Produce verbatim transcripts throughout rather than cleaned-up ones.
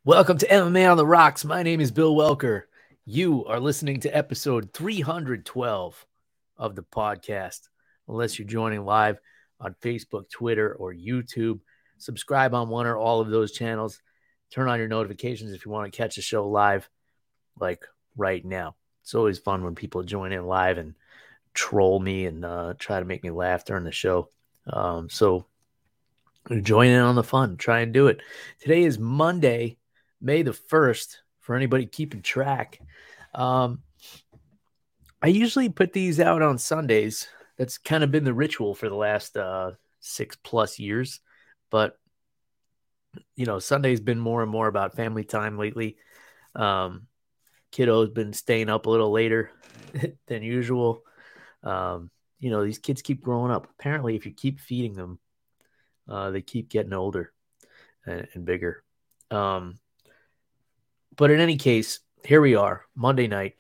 Welcome to M M A on the Rocks. My name is Bill Welker. You are listening to episode three hundred twelve of the podcast. Unless you're joining live on Facebook, Twitter, or YouTube, subscribe on one or all of those channels. Turn on your notifications if you want to catch the show live, like right now. It's always fun when people join in live and troll me and uh, try to make me laugh during the show. Um, so join in on the fun. Try and do it. Today is Monday, May the first, for anybody keeping track. Um, I usually put these out on Sundays. That's kind of been the ritual for the last uh, six plus years. But, you know, Sunday's been more and more about family time lately. Um, kiddo's been staying up a little later than usual. Um, you know, these kids keep growing up. Apparently, if you keep feeding them, uh, they keep getting older and, and bigger. Um, But in any case, here we are, Monday night.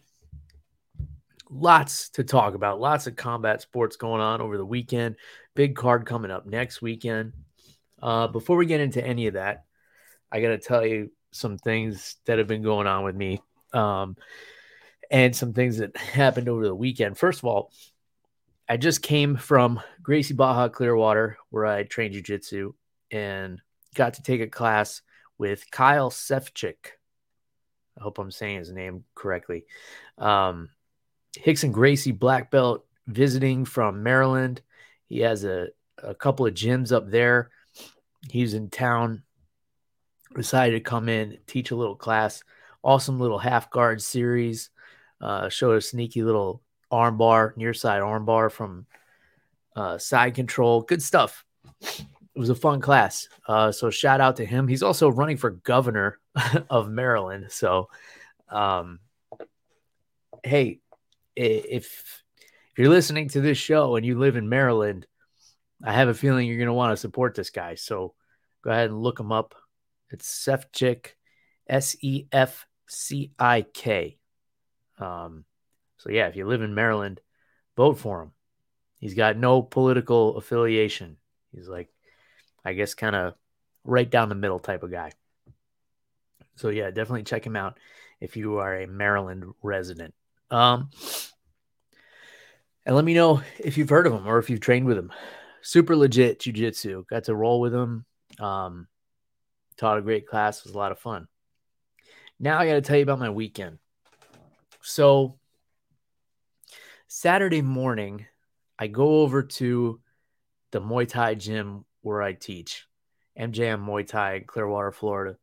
Lots to talk about. Lots of combat sports going on over the weekend. Big card coming up next weekend. Uh, before we get into any of that, I got to tell you some things that have been going on with me um, and some things that happened over the weekend. First of all, I just came from Gracie Baja Clearwater, where I trained jiu-jitsu, and got to take a class with Kyle Sefcik. I hope I'm saying his name correctly. Um, Rickson Gracie black belt visiting from Maryland. He has a, a couple of gyms up there. He's in town. Decided to come in, teach a little class. Awesome little half guard series. Uh, showed a sneaky little arm bar, near side arm bar from uh, side control. Good stuff. It was a fun class. Uh, so shout out to him. He's also running for governor of Maryland. So, um, hey, if, if you're listening to this show and you live in Maryland, I have a feeling you're going to want to support this guy. So go ahead and look him up. It's Sefcik, S E F C I K. Um, so yeah, if you live in Maryland, vote for him. He's got no political affiliation. He's like, I guess, kind of right down the middle type of guy. So yeah, definitely check him out if you are a Maryland resident. Um, and let me know if you've heard of him or if you've trained with him. Super legit jiu-jitsu. Got to roll with him. Um, taught a great class. It was a lot of fun. Now I got to tell you about my weekend. So Saturday morning, I go over to the Muay Thai gym where I teach, M J M Muay Thai in Clearwater, Florida.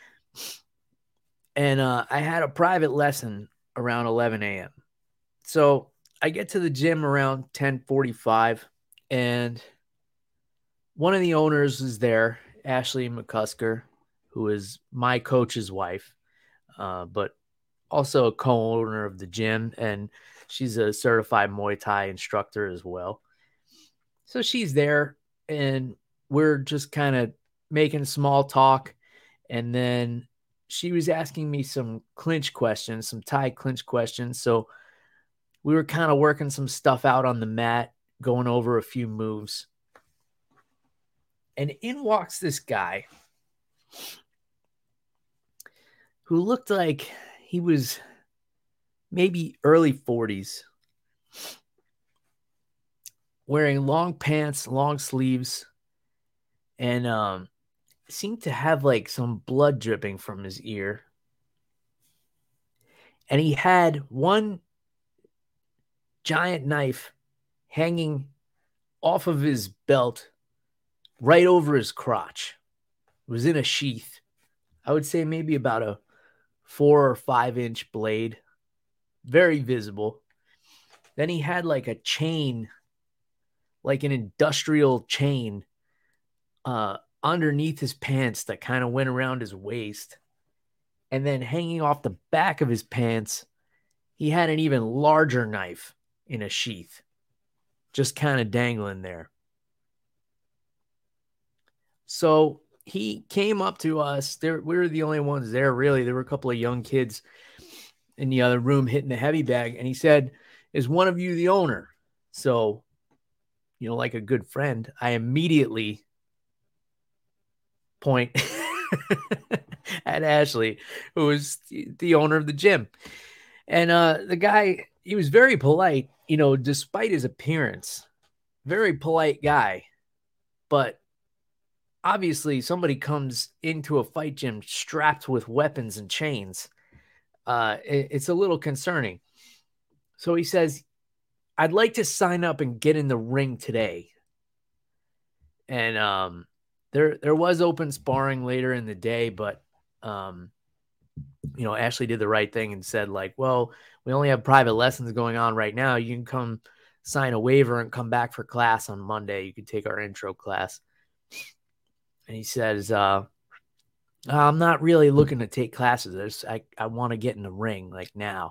And uh, I had a private lesson around eleven a.m. So I get to the gym around ten forty-five, and one of the owners is there, Ashley McCusker, who is my coach's wife, uh, but also a co-owner of the gym, and she's a certified Muay Thai instructor as well. So she's there, and we're just kind of making small talk, and then she was asking me some clinch questions, some Thai clinch questions. So we were kind of working some stuff out on the mat, going over a few moves. And in walks this guy who looked like he was maybe early forties, wearing long pants, long sleeves, and um, seemed to have like some blood dripping from his ear. And he had one giant knife hanging off of his belt right over his crotch. It was in a sheath. I would say maybe about a four or five inch blade. Very visible. Then he had like a chain, like an industrial chain, uh, underneath his pants that kind of went around his waist. And then hanging off the back of his pants, he had an even larger knife in a sheath, just kind of dangling there. So he came up to us. There, we were the only ones there, really. There were a couple of young kids in the other room hitting the heavy bag. And he said, "Is one of you the owner?" So, you know, like a good friend, I immediately point at Ashley, who was the owner of the gym. And uh, the guy, he was very polite, you know, despite his appearance. Very polite guy. But obviously, somebody comes into a fight gym strapped with weapons and chains. Uh, it, it's a little concerning. So he says, I'd like to sign up and get in the ring today. And um, there there was open sparring later in the day, but um, you know, Ashley did the right thing and said, like, well, we only have private lessons going on right now. You can come sign a waiver and come back for class on Monday. You can take our intro class. And he says, uh, I'm not really looking to take classes. I, I want to get in the ring like now.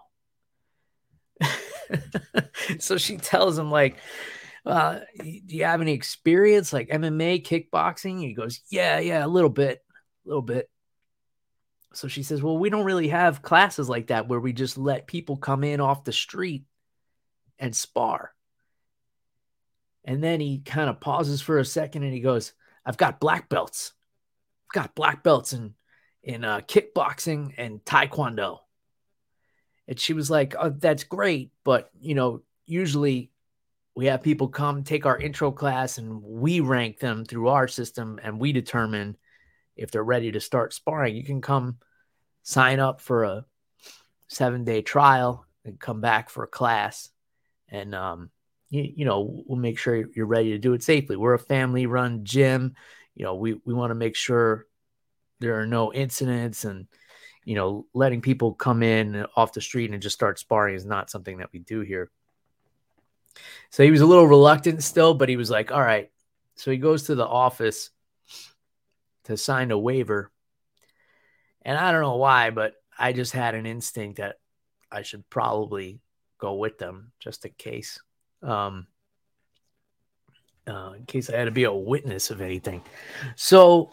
So she tells him, like, uh, do you have any experience like M M A, kickboxing? He goes, yeah, yeah, a little bit, a little bit. So she says, well, we don't really have classes like that where we just let people come in off the street and spar. And then he kind of pauses for a second and he goes, I've got black belts. I've got black belts in, in uh, kickboxing and taekwondo. And she was like, oh, that's great. But, you know, usually we have people come take our intro class and we rank them through our system and we determine if they're ready to start sparring. You can come sign up for a seven-day trial and come back for a class. And, um, you, you know, we'll make sure you're ready to do it safely. We're a family-run gym. You know, we, we want to make sure there are no incidents, and, you know, letting people come in off the street and just start sparring is not something that we do here. So he was a little reluctant still, but he was like, all right. So he goes to the office to sign a waiver. And I don't know why, but I just had an instinct that I should probably go with them just in case. Um, uh, in case I had to be a witness of anything. So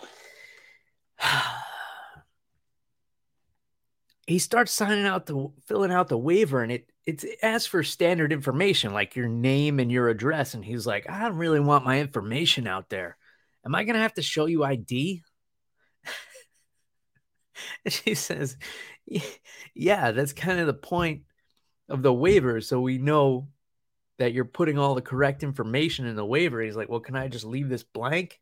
he starts signing out the, filling out the waiver, and it, it asks for standard information, like your name and your address. And he's like, I don't really want my information out there. Am I going to have to show you I D? And she says, yeah, that's kind of the point of the waiver. So we know that you're putting all the correct information in the waiver. He's like, well, can I just leave this blank?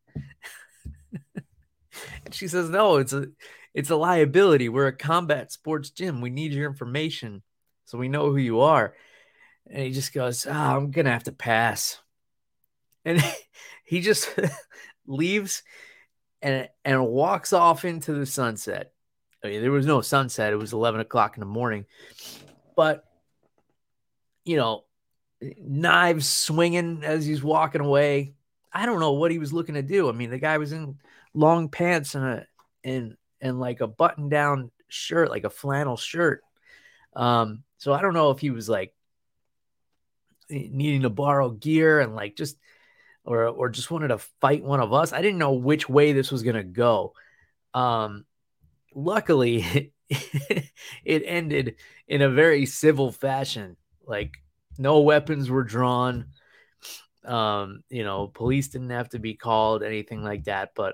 And she says, no, it's a, it's a liability. We're a combat sports gym. We need your information so we know who you are. And he just goes, oh, I'm going to have to pass. And he just leaves and, and walks off into the sunset. I mean, there was no sunset. It was eleven o'clock in the morning. But, you know, knives swinging as he's walking away. I don't know what he was looking to do. I mean, the guy was in long pants and a and and like a button-down shirt, like a flannel shirt. Um, so I don't know if he was like needing to borrow gear and like just or or just wanted to fight one of us. I didn't know which way this was gonna go. Um, luckily, it ended in a very civil fashion. Like, no weapons were drawn. Um, you know, police didn't have to be called, anything like that. But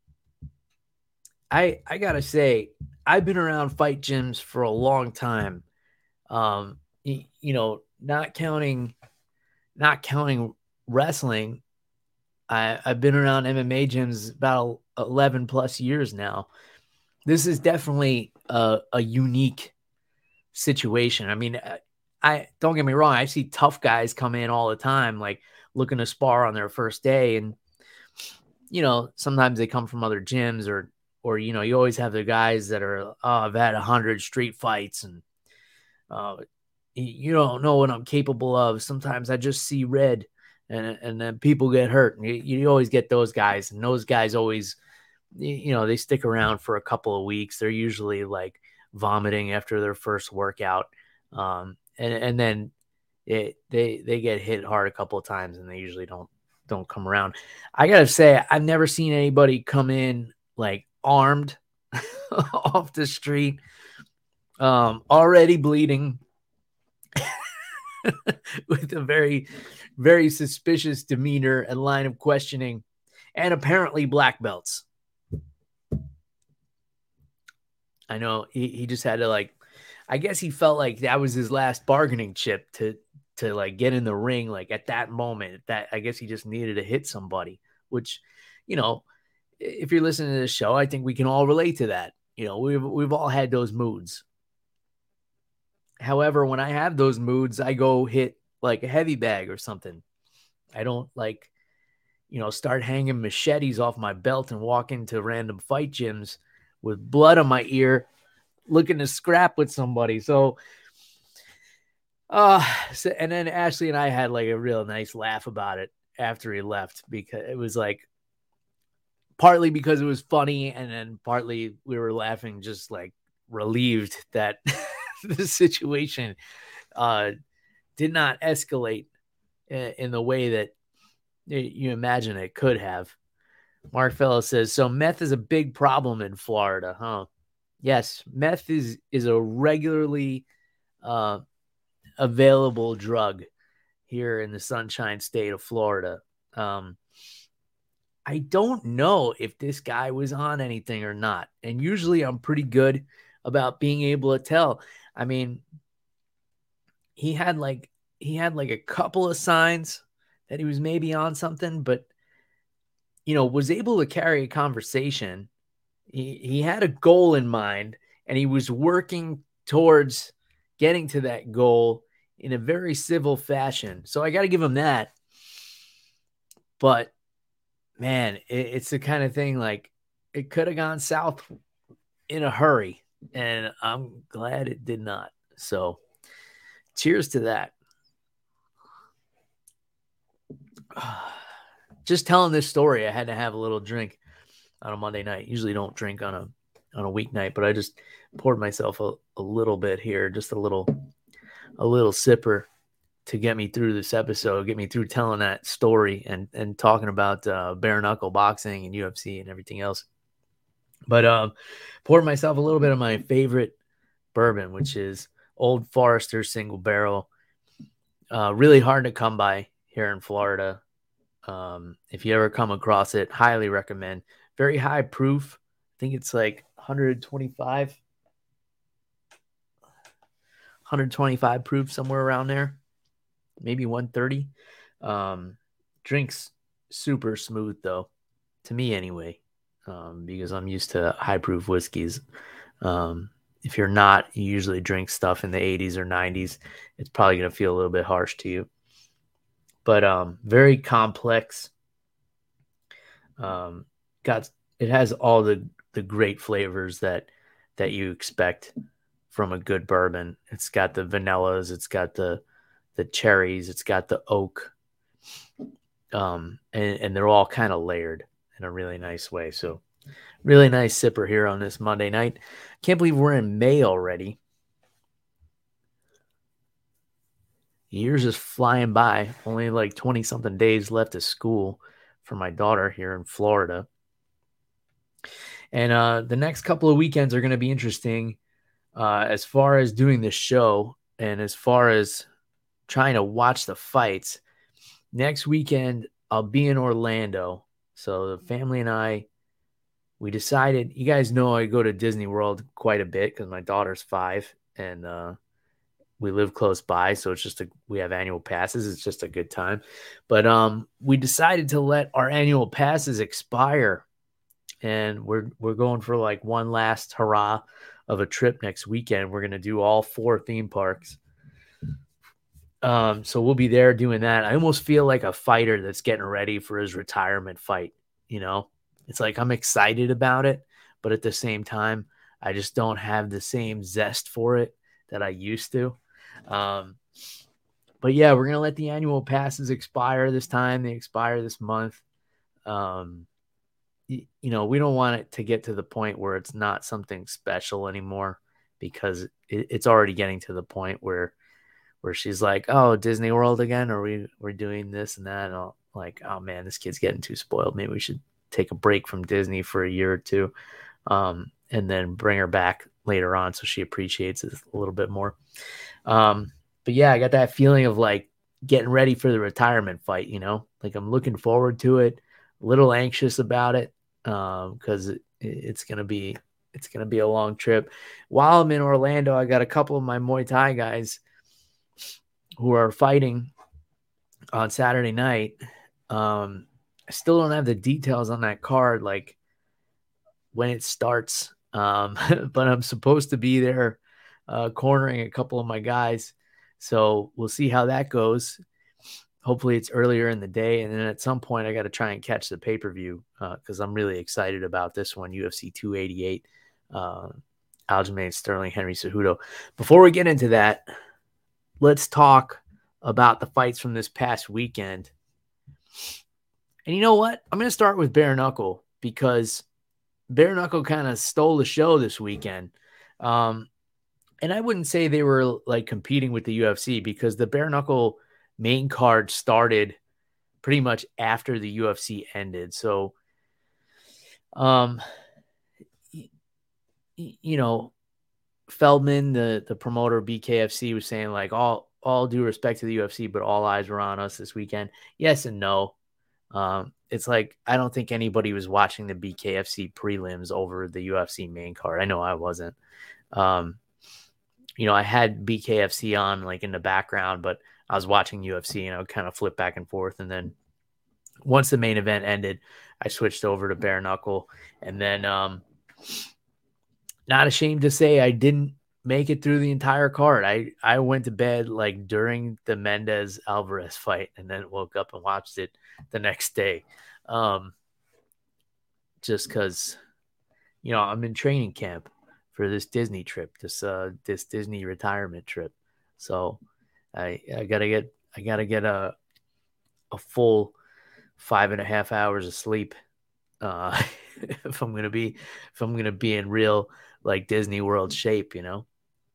I I gotta say, I've been around fight gyms for a long time. Um, you, you know, not counting, not counting wrestling. I I've been around M M A gyms about eleven plus years now. This is definitely a, a unique situation. I mean, I don't get me wrong. I see tough guys come in all the time, like looking to spar on their first day. And, you know, sometimes they come from other gyms or, or, you know, you always have the guys that are, oh, I've had a hundred street fights and uh, you don't know what I'm capable of. Sometimes I just see red and, and then people get hurt. And you, you always get those guys, and those guys always, you know, they stick around for a couple of weeks. They're usually like vomiting after their first workout. Um, and, and then it, they, they get hit hard a couple of times and they usually don't, don't come around. I gotta say, I've never seen anybody come in like armed off the street, um, already bleeding with a very, very suspicious demeanor and line of questioning, and apparently black belts. I know he, he just had to like, I guess he felt like that was his last bargaining chip to to like get in the ring. Like at that moment, that I guess he just needed to hit somebody. Which, you know, if you're listening to this show, I think we can all relate to that. You know, we've we've all had those moods. However, when I have those moods, I go hit like a heavy bag or something. I don't like, you know, start hanging machetes off my belt and walk into random fight gyms with blood on my ear looking to scrap with somebody. So, uh, so, and then Ashley and I had like a real nice laugh about it after he left, because it was like partly because it was funny, and then partly we were laughing just like relieved that the situation uh, did not escalate in, in the way that you imagine it could have. Mark Fellows says, so meth is a big problem in Florida, huh? Yes, meth is is a regularly uh, available drug here in the Sunshine State of Florida. Um, I don't know if this guy was on anything or not, and usually I'm pretty good about being able to tell. I mean, he had like he had like a couple of signs that he was maybe on something, but you know, was able to carry a conversation. He he had a goal in mind, and he was working towards getting to that goal in a very civil fashion. So I got to give him that. But man, it, it's the kind of thing like it could have gone south in a hurry, and I'm glad it did not. So cheers to that. Just telling this story, I had to have a little drink on a Monday night. Usually don't drink on a on a weeknight, but I just poured myself a, a little bit here, just a little a little sipper to get me through this episode, get me through telling that story and and talking about uh, bare knuckle boxing and U F C and everything else. But um, poured myself a little bit of my favorite bourbon, which is Old Forester Single Barrel. Uh, really hard to come by here in Florida. Um, if you ever come across it, highly recommend. Very high proof. I think it's like one twenty-five, one twenty-five proof, somewhere around there. Maybe one thirty. Um, drinks super smooth though, to me anyway, um, because I'm used to high proof whiskeys. Um, if you're not, you usually drink stuff in the eighties or nineties. It's probably going to feel a little bit harsh to you. But um, very complex. Um, got it has all the the great flavors that that you expect from a good bourbon. It's got the vanillas, it's got the the cherries, it's got the oak, um, and, and they're all kind of layered in a really nice way. So, really nice sipper here on this Monday night. Can't believe we're in May already. Years is flying by. Only like twenty something days left of school for my daughter here in Florida. And uh, the next couple of weekends are going to be interesting uh, as far as doing this show and as far as trying to watch the fights. Next weekend, I'll be in Orlando. So the family and I, we decided, you guys know I go to Disney World quite a bit because my daughter's five and uh, we live close by. So it's just a, we have annual passes. It's just a good time. But um, we decided to let our annual passes expire. And we're we're going for like one last hurrah of a trip next weekend. We're going to do all four theme parks. Um, so we'll be there doing that. I almost feel like a fighter that's getting ready for his retirement fight. You know, it's like I'm excited about it, but at the same time, I just don't have the same zest for it that I used to. Um, but yeah, we're going to let the annual passes expire this time. They expire this month. Um, you, you know, we don't want it to get to the point where it's not something special anymore, because it, it's already getting to the point where where she's like, oh, Disney World again? Or we, we're doing this and that. And I'm like, oh man, this kid's getting too spoiled. Maybe we should take a break from Disney for a year or two, um, and then bring her back later on so she appreciates it a little bit more. Um, but yeah, I got that feeling of like getting ready for the retirement fight, you know, like I'm looking forward to it, a little anxious about it, um, because it, it's going to be It's going to be a long trip. While I'm in Orlando, I got a couple of my Muay Thai guys who are fighting on Saturday night. Um, I still don't have the details on that card, like when it starts. Um, but I'm supposed to be there uh, cornering a couple of my guys. So we'll see how that goes. Hopefully it's earlier in the day. And then at some point, I got to try and catch the pay-per-view because uh, I'm really excited about this one, U F C two eighty-eight, uh, Aljamain Sterling, Henry Cejudo. Before we get into that, let's talk about the fights from this past weekend. And you know what? I'm going to start with Bare Knuckle because Bare Knuckle kind of stole the show this weekend. Um, and I wouldn't say they were like competing with the U F C because the Bare Knuckle main card started pretty much after the U F C ended. So, um, you know, Feldman, the, the promoter of B K F C, was saying like all, all due respect to the U F C, but all eyes were on us this weekend. Yes and no. Um, it's like, I don't think anybody was watching the B K F C prelims over the U F C main card. I know I wasn't. Um, you know, I had B K F C on like in the background, but I was watching U F C and I would kind of flip back and forth. And then once the main event ended, I switched over to Bare Knuckle. And then, um, not ashamed to say I didn't make it through the entire card. I, I went to bed like during the Mendez Alvarez fight and then woke up and watched it the next day. Um, just cause, you know, I'm in training camp for this Disney trip, this, uh, this Disney retirement trip. So I, I gotta get, I gotta get a, a full five and a half hours of sleep. Uh, if I'm going to be, if I'm going to be in real like Disney World shape, you know.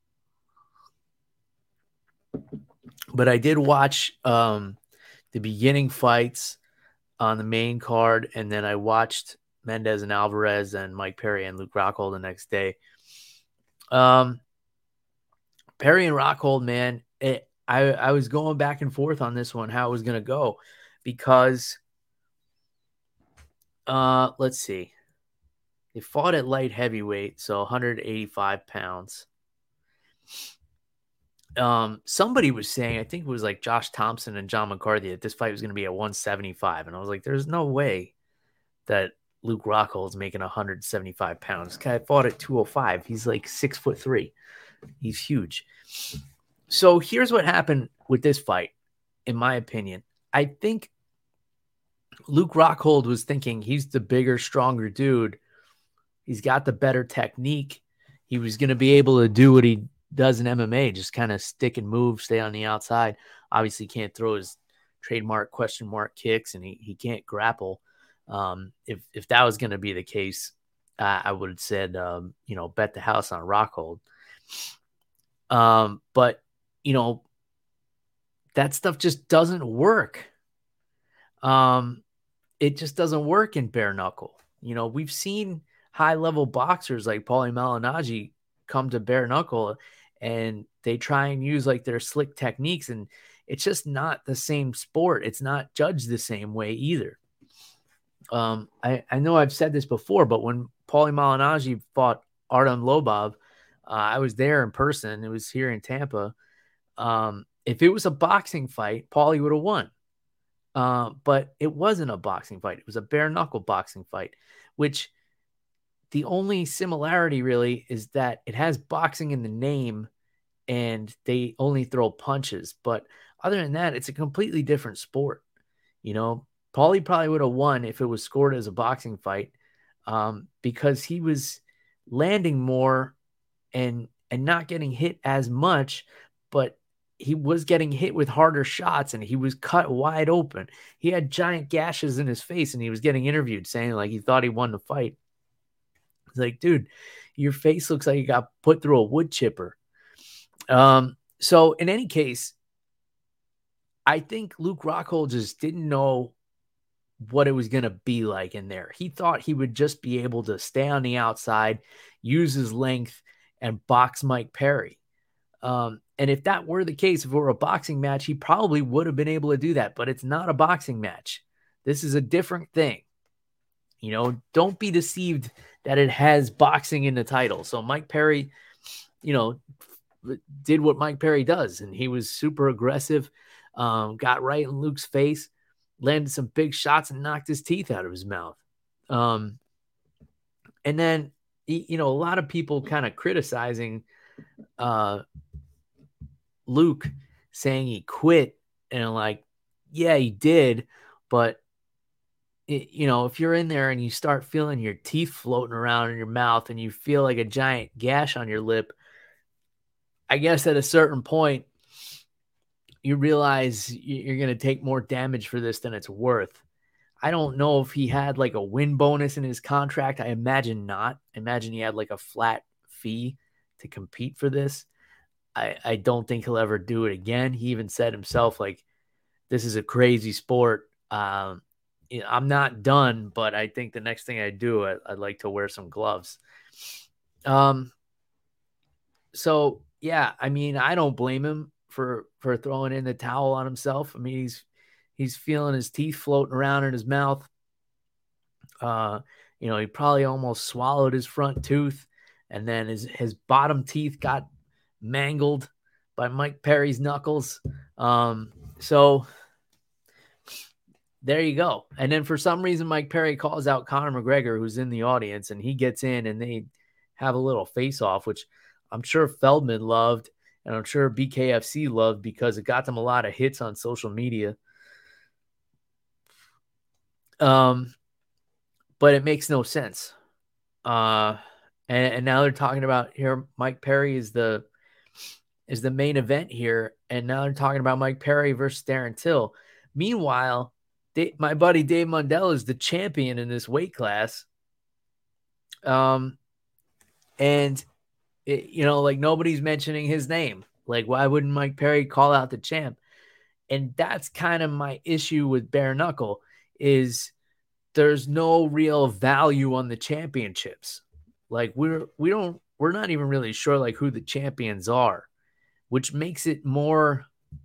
But I did watch um, the beginning fights on the main card, and then I watched Mendez and Alvarez and Mike Perry and Luke Rockhold the next day. Um, Perry and Rockhold, man, it, I I was going back and forth on this one, how it was going to go, because uh, let's see. They fought at light heavyweight, so one hundred eighty-five pounds. Um, somebody was saying, I think it was like Josh Thompson and John McCarthy, that this fight was going to be at one seventy-five. And I was like, there's no way that Luke Rockhold's making one hundred seventy-five pounds. This guy fought at two oh five. He's like six foot three. He's huge. So here's what happened with this fight, in my opinion. I think Luke Rockhold was thinking he's the bigger, stronger dude. He's got the better technique. He was going to be able to do what he does in M M A, just kind of stick and move, stay on the outside. Obviously can't throw his trademark question mark kicks, and he, he can't grapple. Um, if, if that was going to be the case, uh, I would have said, um, you know, bet the house on Rockhold. Um, but, you know, that stuff just doesn't work. Um, it just doesn't work in bare knuckle. You know, we've seen high-level boxers like Paulie Malignaggi come to bare knuckle and they try and use like their slick techniques, and it's just not the same sport. It's not judged the same way either. Um, I, I know I've said this before, but when Paulie Malignaggi fought Artem Lobov, uh, I was there in person. It was here in Tampa. Um, if it was a boxing fight, Paulie would have won. Uh, but it wasn't a boxing fight. It was a bare knuckle boxing fight, which the only similarity really is that it has boxing in the name and they only throw punches. But other than that, it's a completely different sport. You know, Paulie probably would have won if it was scored as a boxing fight, um, because he was landing more and, and not getting hit as much, but he was getting hit with harder shots and he was cut wide open. He had giant gashes in his face and he was getting interviewed saying like he thought he won the fight. It's like, dude, your face looks like you got put through a wood chipper. Um, so in any case, I think Luke Rockhold just didn't know what it was going to be like in there. He thought he would just be able to stay on the outside, use his length, and box Mike Perry. Um, and if that were the case, if it were a boxing match, he probably would have been able to do that, but it's not a boxing match. This is a different thing. You know, don't be deceived that it has boxing in the title. So Mike Perry, you know, did what Mike Perry does, and he was super aggressive, um, got right in Luke's face, landed some big shots, and knocked his teeth out of his mouth. Um, and then, you know, a lot of people kind of criticizing uh, Luke, saying he quit, and like, yeah, he did, but it, you know, if you're in there and you start feeling your teeth floating around in your mouth and you feel like a giant gash on your lip, I guess at a certain point, you realize you're going to take more damage for this than it's worth. I don't know if he had like a win bonus in his contract. I imagine not. I imagine he had like a flat fee to compete for this. I, I don't think he'll ever do it again. He even said himself, like, this is a crazy sport. Um, you know, I'm not done, but I think the next thing I do, I, I'd like to wear some gloves. Um, so yeah, I mean, I don't blame him for for throwing in the towel on himself. I mean, he's he's feeling his teeth floating around in his mouth. Uh, you know, he probably almost swallowed his front tooth, and then his his bottom teeth got mangled by Mike Perry's knuckles. Um, so there you go. And then for some reason, Mike Perry calls out Conor McGregor, who's in the audience, and he gets in and they have a little face off, which I'm sure Feldman loved, and I'm sure B K F C loved because it got them a lot of hits on social media. Um, but it makes no sense. Uh, and, and now they're talking about here, Mike Perry is the is the main event here, and now they're talking about Mike Perry versus Darren Till. Meanwhile, they, my buddy Dave Mundell is the champion in this weight class. Um, and it, you know, like nobody's mentioning his name. Like, why wouldn't Mike Perry call out the champ? And that's kind of my issue with bare knuckle is there's no real value on the championships. Like we're we don't we're not even really sure like who the champions are, which makes it more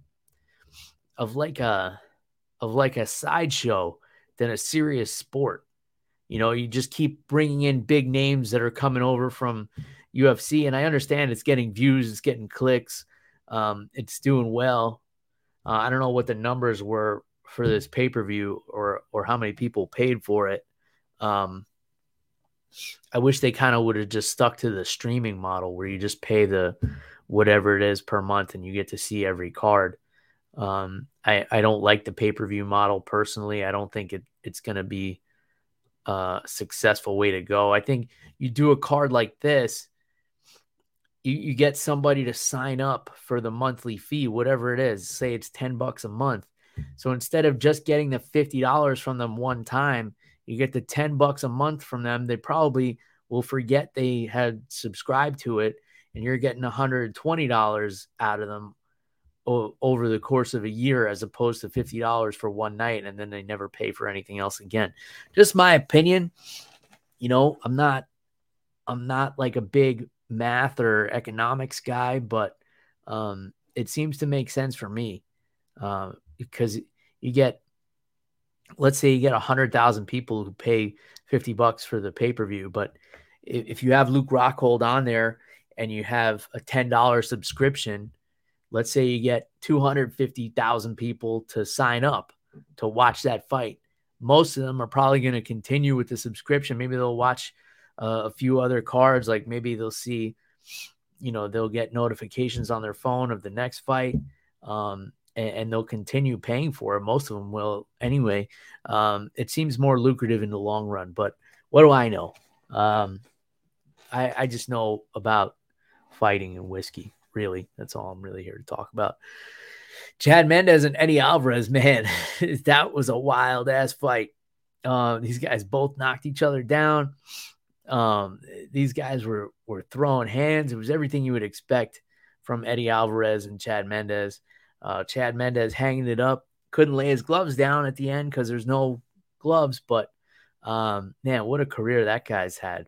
of like a of like a sideshow than a serious sport. You know, you just keep bringing in big names that are coming over from U F C, and I understand it's getting views, it's getting clicks, um, it's doing well. Uh, I don't know what the numbers were for this pay-per-view or or how many people paid for it. Um, I wish they kind of would have just stuck to the streaming model where you just pay the whatever it is per month and you get to see every card. Um, I, I don't like the pay-per-view model personally. I don't think it, it's going to be a successful way to go. I think you do a card like this, you, you get somebody to sign up for the monthly fee, whatever it is, say it's ten bucks a month. So instead of just getting the fifty dollars from them one time, you get the ten bucks a month from them. They probably will forget they had subscribed to it, and you're getting one hundred twenty dollars out of them o- over the course of a year, as opposed to fifty dollars for one night, and then they never pay for anything else again. Just my opinion. You know, I'm not, I'm not like a big math or economics guy, but um, it seems to make sense for me uh, because you get, let's say you get a hundred thousand people who pay fifty bucks for the pay-per-view. But if you have Luke Rockhold on there and you have a ten dollars subscription, let's say you get two hundred fifty thousand people to sign up to watch that fight. Most of them are probably going to continue with the subscription. Maybe they'll watch uh, a few other cards. Like maybe they'll see, you know, they'll get notifications on their phone of the next fight. Um, and, and they'll continue paying for it. Most of them will anyway. Um, it seems more lucrative in the long run, but what do I know? Um, I, I just know about fighting and whiskey. Really, that's all I'm really here to talk about. Chad Mendes and Eddie Alvarez, man, that was a wild ass fight. Uh, these guys both knocked each other down. Um, these guys were were throwing hands. It was everything you would expect from Eddie Alvarez and Chad Mendes. Uh, Chad Mendes hanging it up, couldn't lay his gloves down at the end because there's no gloves. But um, man, what a career that guy's had.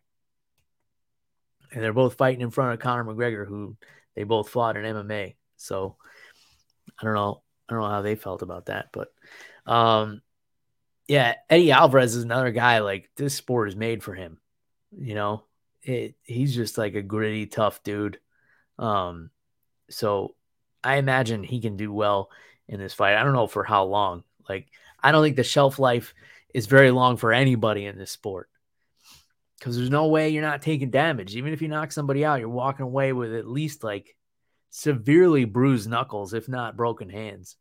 And they're both fighting in front of Conor McGregor, who they both fought in M M A. So I don't know. I don't know how they felt about that, but um, Yeah, Eddie Alvarez is another guy. Like, this sport is made for him. You know, it, he's just like a gritty, tough dude. Um, so I imagine he can do well in this fight. I don't know for how long. Like, I don't think the shelf life is very long for anybody in this sport because there's no way you're not taking damage. Even if you knock somebody out, you're walking away with at least like severely bruised knuckles, if not broken hands.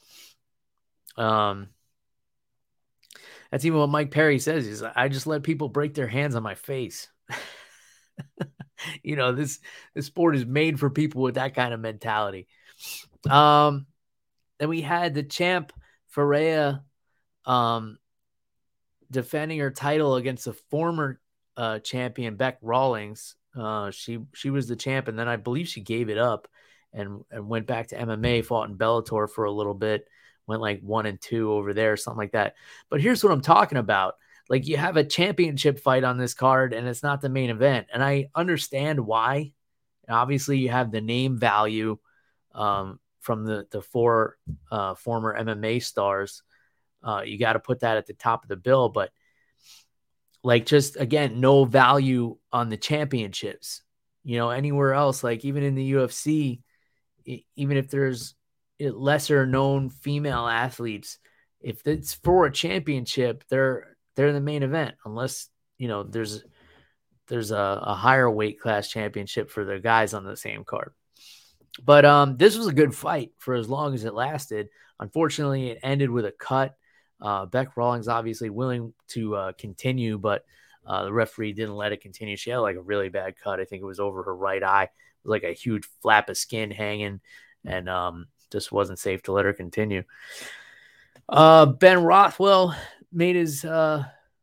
Um, that's even what Mike Perry says. Is I just let people break their hands on my face. You know, this this sport is made for people with that kind of mentality. Um, then we had the champ Ferreira um, defending her title against the former uh, champion Beck Rawlings. Uh, she she was the champ, and then I believe she gave it up and and went back to M M A, fought in Bellator for a little bit, went like one and two over there, something like that. But here's what I'm talking about. Like, you have a championship fight on this card, and it's not the main event. And I understand why. And obviously, you have the name value um, from the, the four uh, former M M A stars. Uh, you got to put that at the top of the bill. But, like, just, again, no value on the championships. You know, anywhere else, like even in the U F C, even if there's lesser known female athletes, if it's for a championship, they're they're the main event, unless, you know, there's there's a, a higher weight class championship for the guys on the same card. But um, this was a good fight for as long as it lasted. Unfortunately, it ended with a cut. Uh, Beck Rawlings obviously willing to uh, continue, but uh, the referee didn't let it continue. She had like a really bad cut. I think it was over her right eye. It was like a huge flap of skin hanging, and um, just wasn't safe to let her continue. Uh, Ben Rothwell made his uh,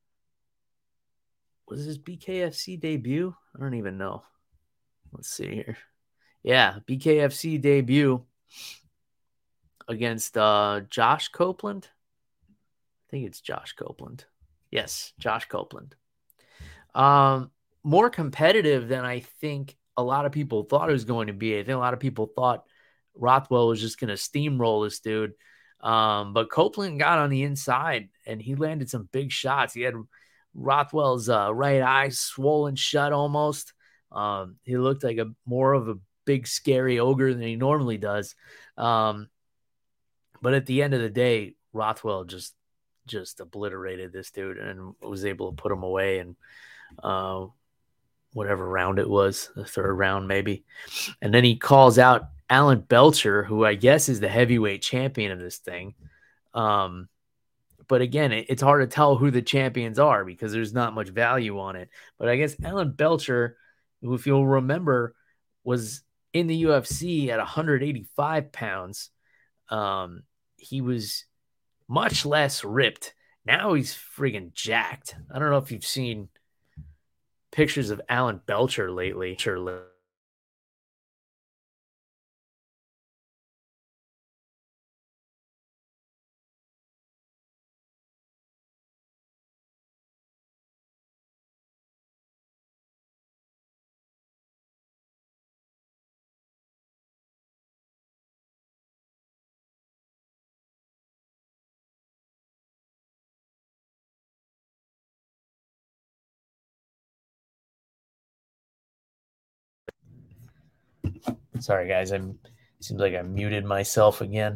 was his B K F C debut? I don't even know. Let's see here. Yeah, B K F C debut against uh, Josh Copeland. I think it's Josh Copeland. Yes, Josh Copeland. Um, more competitive than I think a lot of people thought it was going to be. I think a lot of people thought Rothwell was just going to steamroll this dude. Um, but Copeland got on the inside, and he landed some big shots. He had Rothwell's uh, right eye swollen shut almost. Um, he looked like a more of a big, scary ogre than he normally does. Um, but at the end of the day, Rothwell just just obliterated this dude and was able to put him away in uh, whatever round it was, the third round maybe. And then he calls out Alan Belcher, who I guess is the heavyweight champion of this thing. Um, but again, it, it's hard to tell who the champions are because there's not much value on it. But I guess Alan Belcher, who, if you'll remember, was in the U F C at one eighty-five pounds. Um, he was much less ripped. Now he's friggin' jacked. I don't know if you've seen pictures of Alan Belcher lately. Sorry, guys. I'm. Seems like I muted myself again.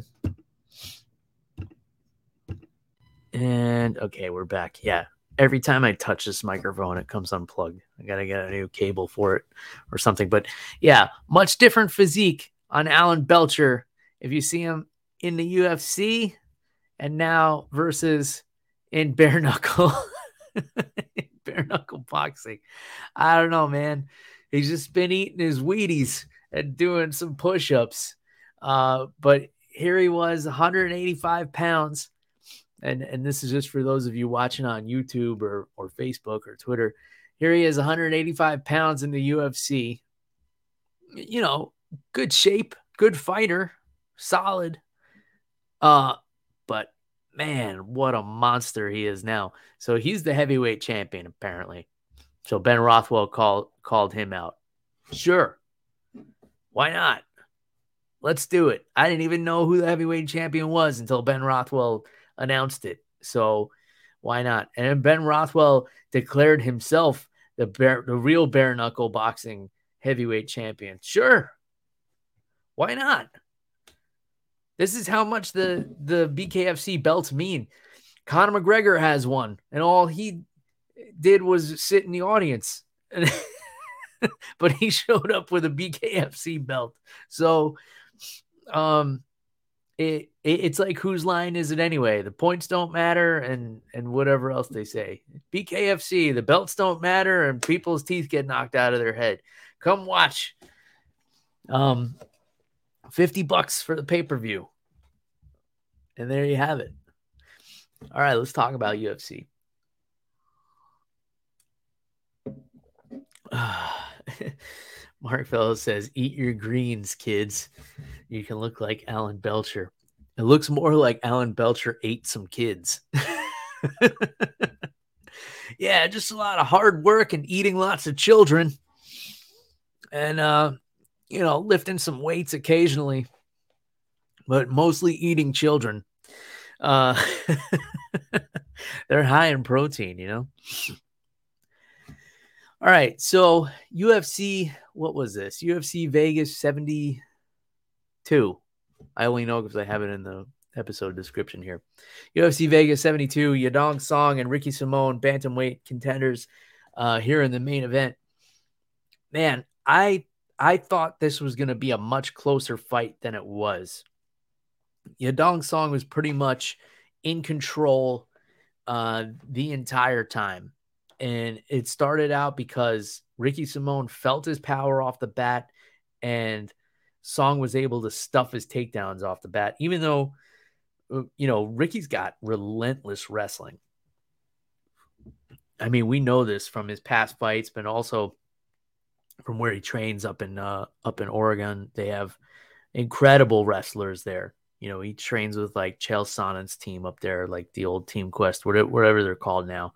And okay, we're back. Yeah. Every time I touch this microphone, it comes unplugged. I got to get a new cable for it or something. But yeah, much different physique on Alan Belcher. If you see him in the U F C and now versus in bare knuckle, bare knuckle boxing. I don't know, man. He's just been eating his Wheaties and doing some push-ups. Uh, but here he was, one eighty-five pounds. And, and this is just for those of you watching on YouTube or, or Facebook or Twitter. Here he is, one eighty-five pounds in the U F C. You know, good shape, good fighter, solid. Uh, but man, what a monster he is now. So he's the heavyweight champion, apparently. So Ben Rothwell called called him out. Sure. Why not? Let's do it. I didn't even know who the heavyweight champion was until Ben Rothwell announced it. So Why not? And then Ben Rothwell declared himself the bare, the real bare knuckle boxing heavyweight champion. Sure. Why not? This is how much the, the B K F C belts mean. Conor McGregor has one, and all he did was sit in the audience. But he showed up with a B K F C belt. So um, it, it it's like, whose line is it anyway? The points don't matter, and and whatever else they say. B K F C, the belts don't matter, and people's teeth get knocked out of their head. Come watch. Um, fifty bucks for the pay-per-view. And there you have it. All right, let's talk about U F C. Mark Fellows says, eat your greens, kids. You can look like Alan Belcher. It looks more like Alan Belcher ate some kids. Yeah, just a lot of hard work and eating lots of children. And, uh, you know, lifting some weights occasionally. But mostly eating children. Uh, they're high in protein, you know? All right, so U F C, what was this? U F C Vegas seventy-two. I only know because I have it in the episode description here. U F C Vegas seventy-two, Yadong Song and Ricky Simone, bantamweight contenders uh, here in the main event. Man, I I thought this was going to be a much closer fight than it was. Yadong Song was pretty much in control uh, the entire time. And it started out because Ricky Simone felt his power off the bat, and Song was able to stuff his takedowns off the bat, even though, you know, Ricky's got relentless wrestling. I mean, we know this from his past fights, but also from where he trains up in uh, up in Oregon. They have incredible wrestlers there. You know, he trains with like Chael Sonnen's team up there, like the old Team Quest, whatever they're called now.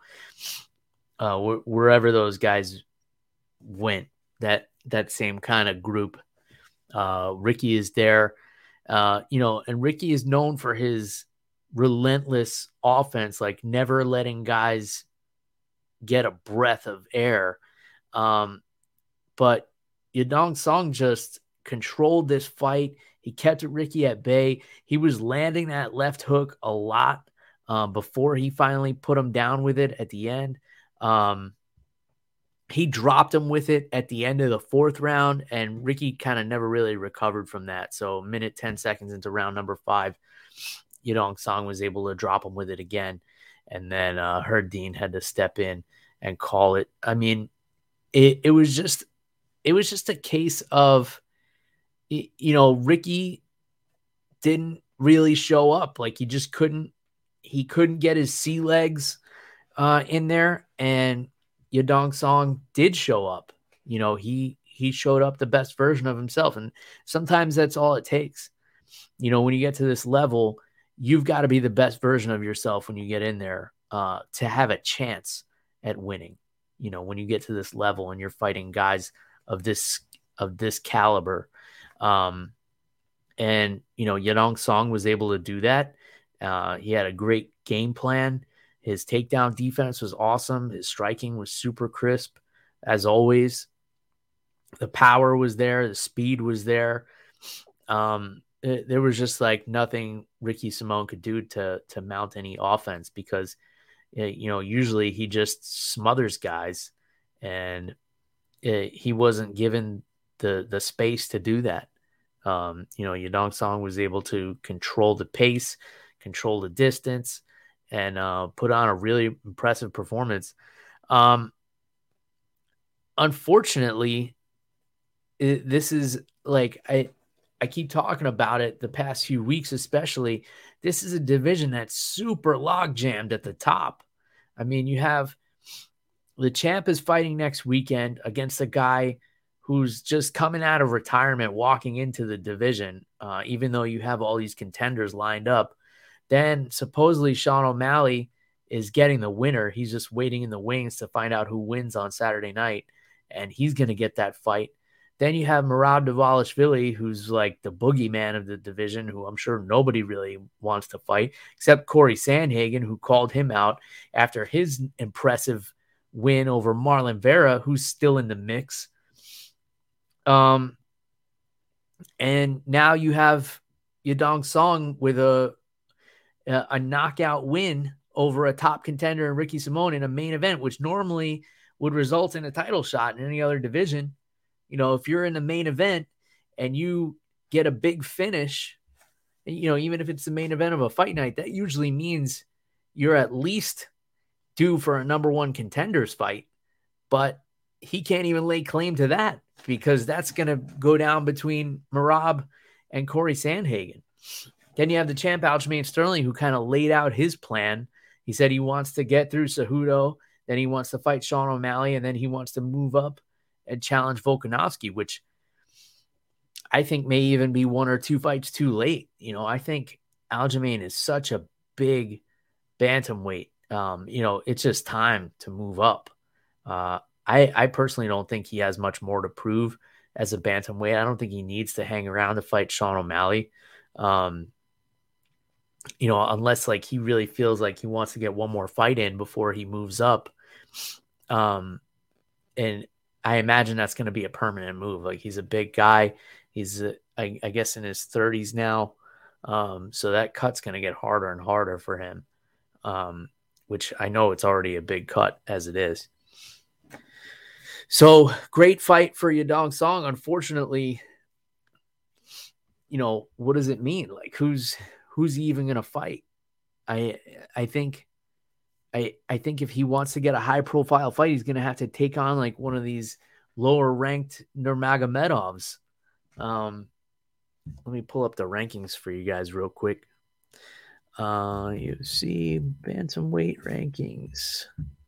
Uh, wh- wherever those guys went, that that same kind of group. Uh, Ricky is there, uh, you know, and Ricky is known for his relentless offense, like never letting guys get a breath of air. Um, but Yadong Song just controlled this fight. He kept Ricky at bay. He was landing that left hook a lot um, before he finally put him down with it at the end. Um, he dropped him with it at the end of the fourth round, and Ricky kind of never really recovered from that. So minute ten seconds into round number five, Yadong Song was able to drop him with it again. And then uh, Herb Dean had to step in and call it. I mean, it, it was just, it was just a case of, you know, Ricky didn't really show up. Like he just couldn't, he couldn't get his sea legs uh, in there, and Yadong Song did show up. You know, he he showed up the best version of himself, and sometimes that's all it takes. You know, when you get to this level, you've got to be the best version of yourself when you get in there uh, to have a chance at winning. You know, when you get to this level and you're fighting guys of this of this caliber, um, and you know, Yadong Song was able to do that. Uh, he had a great game plan. His takedown defense was awesome. His striking was super crisp, as always. The power was there. The speed was there. Um, it, there was just like nothing Ricky Simone could do to to mount any offense because, you know, usually he just smothers guys, and it, he wasn't given the the space to do that. Um, you know, Yadong Song was able to control the pace, control the distance, and uh, put on a really impressive performance. Um, unfortunately, it, this is like, I, I keep talking about it the past few weeks, especially. This is a division that's super log jammed at the top. I mean, you have the champ is fighting next weekend against a guy who's just coming out of retirement, walking into the division, uh, even though you have all these contenders lined up. Then supposedly Sean O'Malley is getting the winner. He's just waiting in the wings to find out who wins on Saturday night, and he's going to get that fight. Then you have Merab Dvalishvili, who's like the boogeyman of the division, who I'm sure nobody really wants to fight, except Corey Sandhagen, who called him out after his impressive win over Marlon Vera, who's still in the mix. Um, and now you have Yadong Song with a, a, a knockout win over a top contender in Ricky Simón in a main event, which normally would result in a title shot in any other division. You know, if you're in the main event and you get a big finish, you know, even if it's the main event of a fight night, that usually means you're at least due for a number one contenders fight. But he can't even lay claim to that because that's going to go down between Merab and Corey Sandhagen. Then you have the champ Aljamain Sterling, who kind of laid out his plan. He said he wants to get through Cejudo, then he wants to fight Sean O'Malley, and then he wants to move up and challenge Volkanovski, which I think may even be one or two fights too late. You know, I think Aljamain is such a big bantamweight. Um, you know, it's just time to move up. Uh, I, I personally don't think he has much more to prove as a bantamweight. I don't think he needs to hang around to fight Sean O'Malley. Um, you know, unless like he really feels like he wants to get one more fight in before he moves up. Um, and I imagine that's going to be a permanent move. Like he's a big guy. He's, uh, I, I guess, in his thirties now. Um, so that cut's going to get harder and harder for him, um, which I know it's already a big cut as it is. So great fight for Yadong Song. Unfortunately, you know, what does it mean? Like who's who's he even going to fight? I I think I, I think if he wants to get a high-profile fight, he's going to have to take on like one of these lower-ranked Nurmagomedovs. Um, let me pull up the rankings for you guys real quick. Uh, you see bantamweight rankings.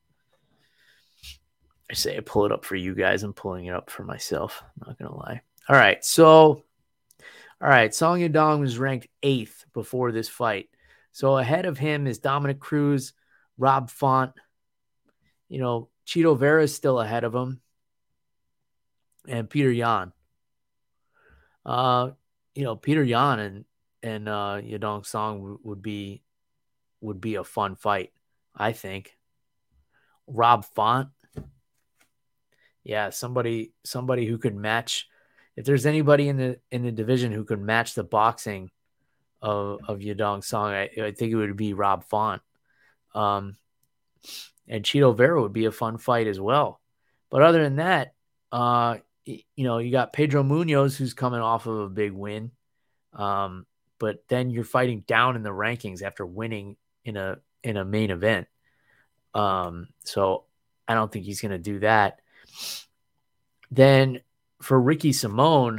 I say I pull it up for you guys. I'm pulling it up for myself. I'm not going to lie. All right, so all right, Song Yadong was ranked eighth before this fight. So ahead of him is Dominic Cruz, Rob Font, you know, Chito Vera is still ahead of him, and Peter Yan. Uh, you know, Peter Yan and and uh, Yadong Song w- would be would be a fun fight, I think. Rob Font, yeah, somebody somebody who could match. If there's anybody in the in the division who could match the boxing of of Yadong Song, I, I think it would be Rob Font. Um, and Chito Vera would be a fun fight as well. But other than that, uh, you know, you got Pedro Munoz, who's coming off of a big win. Um, but then you're fighting down in the rankings after winning in a in a main event. Um, so I don't think he's going to do that. Then for Ricky Simón,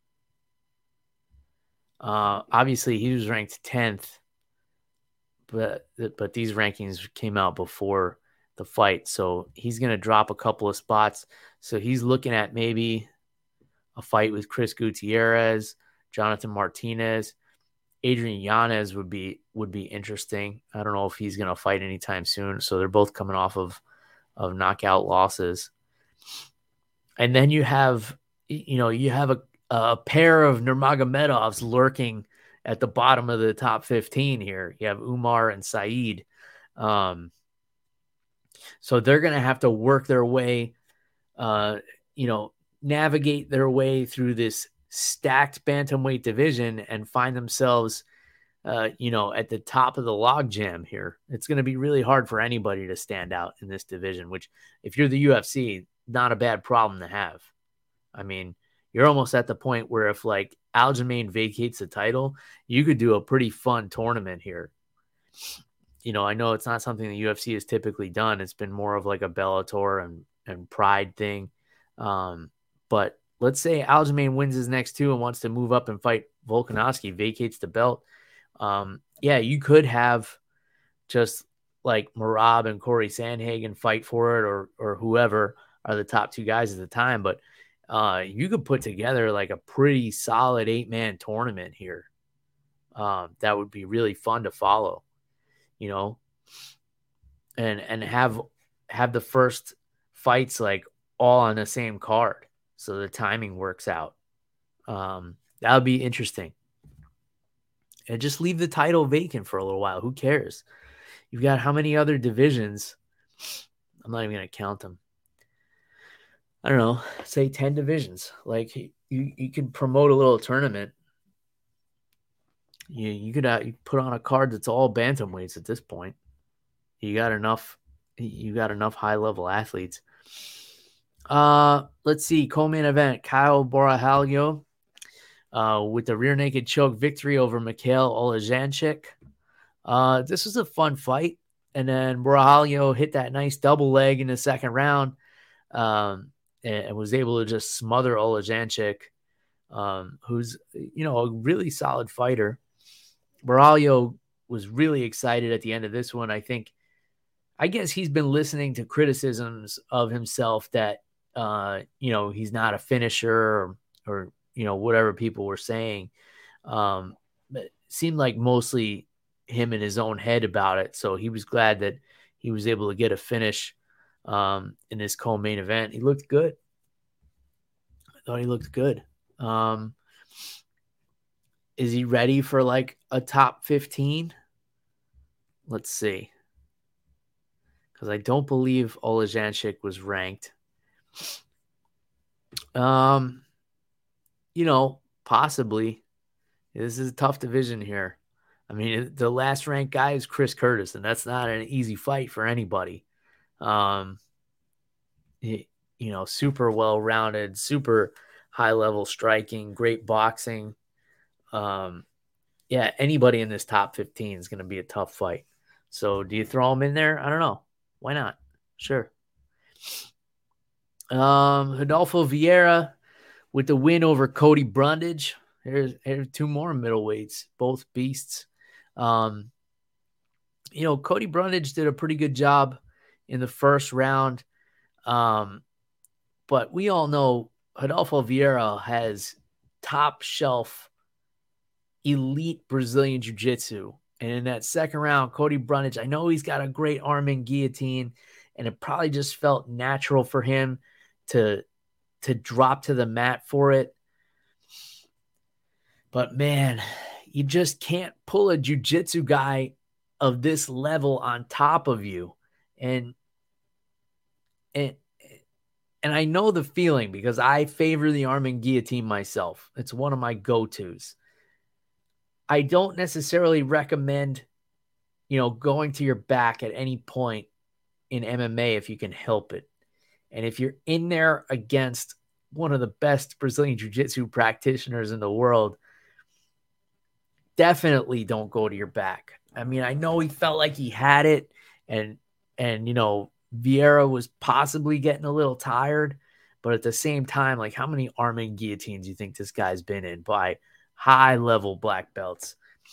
uh, obviously he was ranked tenth. But but these rankings came out before the fight, so he's going to drop a couple of spots. So he's looking at maybe a fight with Chris Gutierrez, Jonathan Martinez, Adrian Yanez would be would be interesting. I don't know if he's going to fight anytime soon. So they're both coming off of of knockout losses, and then you have you know you have a a pair of Nurmagomedovs lurking at the bottom of the top fifteen here. You have Umar and Saeed. Um, so they're going to have to work their way, uh, you know, navigate their way through this stacked bantamweight division and find themselves, uh, you know, at the top of the logjam here. It's going to be really hard for anybody to stand out in this division, which if you're the U F C, not a bad problem to have. I mean, you're almost at the point where if like Aljamain vacates the title, you could do a pretty fun tournament here. You know, I know it's not something the U F C has typically done. It's been more of like a Bellator and, and Pride thing. Um, but let's say Aljamain wins his next two and wants to move up and fight Volkanovski, vacates the belt. Um, yeah, you could have just like Merab and Corey Sandhagen fight for it, or or whoever are the top two guys at the time. But uh, you could put together like a pretty solid eight-man tournament here. Um, that would be really fun to follow, you know, and and have have the first fights like all on the same card. so the timing works out. Um, that would be interesting. And just leave the title vacant for a little while. Who cares? You've got how many other divisions? I'm not even going to count them. I don't know, say ten divisions. Like you, you can promote a little tournament. You, you could uh, you put on a card that's all bantamweights at this point. You got enough. You got enough high level athletes. Uh, let's see. Co-main event: Kyle Borralho uh, with the rear naked choke victory over Mikhail Oleksiejczuk. Uh, this was a fun fight, and then Borralho hit that nice double leg in the second round, um, and, and was able to just smother Oleksiejczuk, um, who's you know a really solid fighter. Borralho was really excited at the end of this one. I think, I guess he's been listening to criticisms of himself that, uh, you know, he's not a finisher or, or, you know, whatever people were saying. Um, but it seemed like mostly him in his own head about it. So he was glad that he was able to get a finish um, in this co-main event. He looked good. I thought he looked good. Um, is he ready for like a top fifteen? Let's see. Because I don't believe Oleksiejczuk was ranked. Um, you know, possibly. This is a tough division here. I mean, the last ranked guy is Chris Curtis, and that's not an easy fight for anybody. Um, he, you know, super well-rounded, super high-level striking, great boxing. Um, yeah, anybody in this top fifteen is going to be a tough fight. So do you throw him in there? I don't know. Why not? Sure. Um, Rodolfo Vieira with the win over Cody Brundage. Here's, here's two more middleweights, both beasts. Um, you know, Cody Brundage did a pretty good job in the first round. Um, but we all know Rodolfo Vieira has top shelf elite Brazilian jiu-jitsu. And in that second round, Cody Brundage, I know he's got a great arm in guillotine, and it probably just felt natural for him to, to drop to the mat for it. But man, you just can't pull a jiu-jitsu guy of this level on top of you. And, and, and I know the feeling because I favor the arm and guillotine myself. It's one of my go-tos. I don't necessarily recommend, you know, going to your back at any point in M M A if you can help it. And if you're in there against one of the best Brazilian jiu-jitsu practitioners in the world, definitely don't go to your back. I mean, I know he felt like he had it, and, and, you know, Vieira was possibly getting a little tired, but at the same time, like, how many arm and guillotines do you think this guy's been in by high level black belts?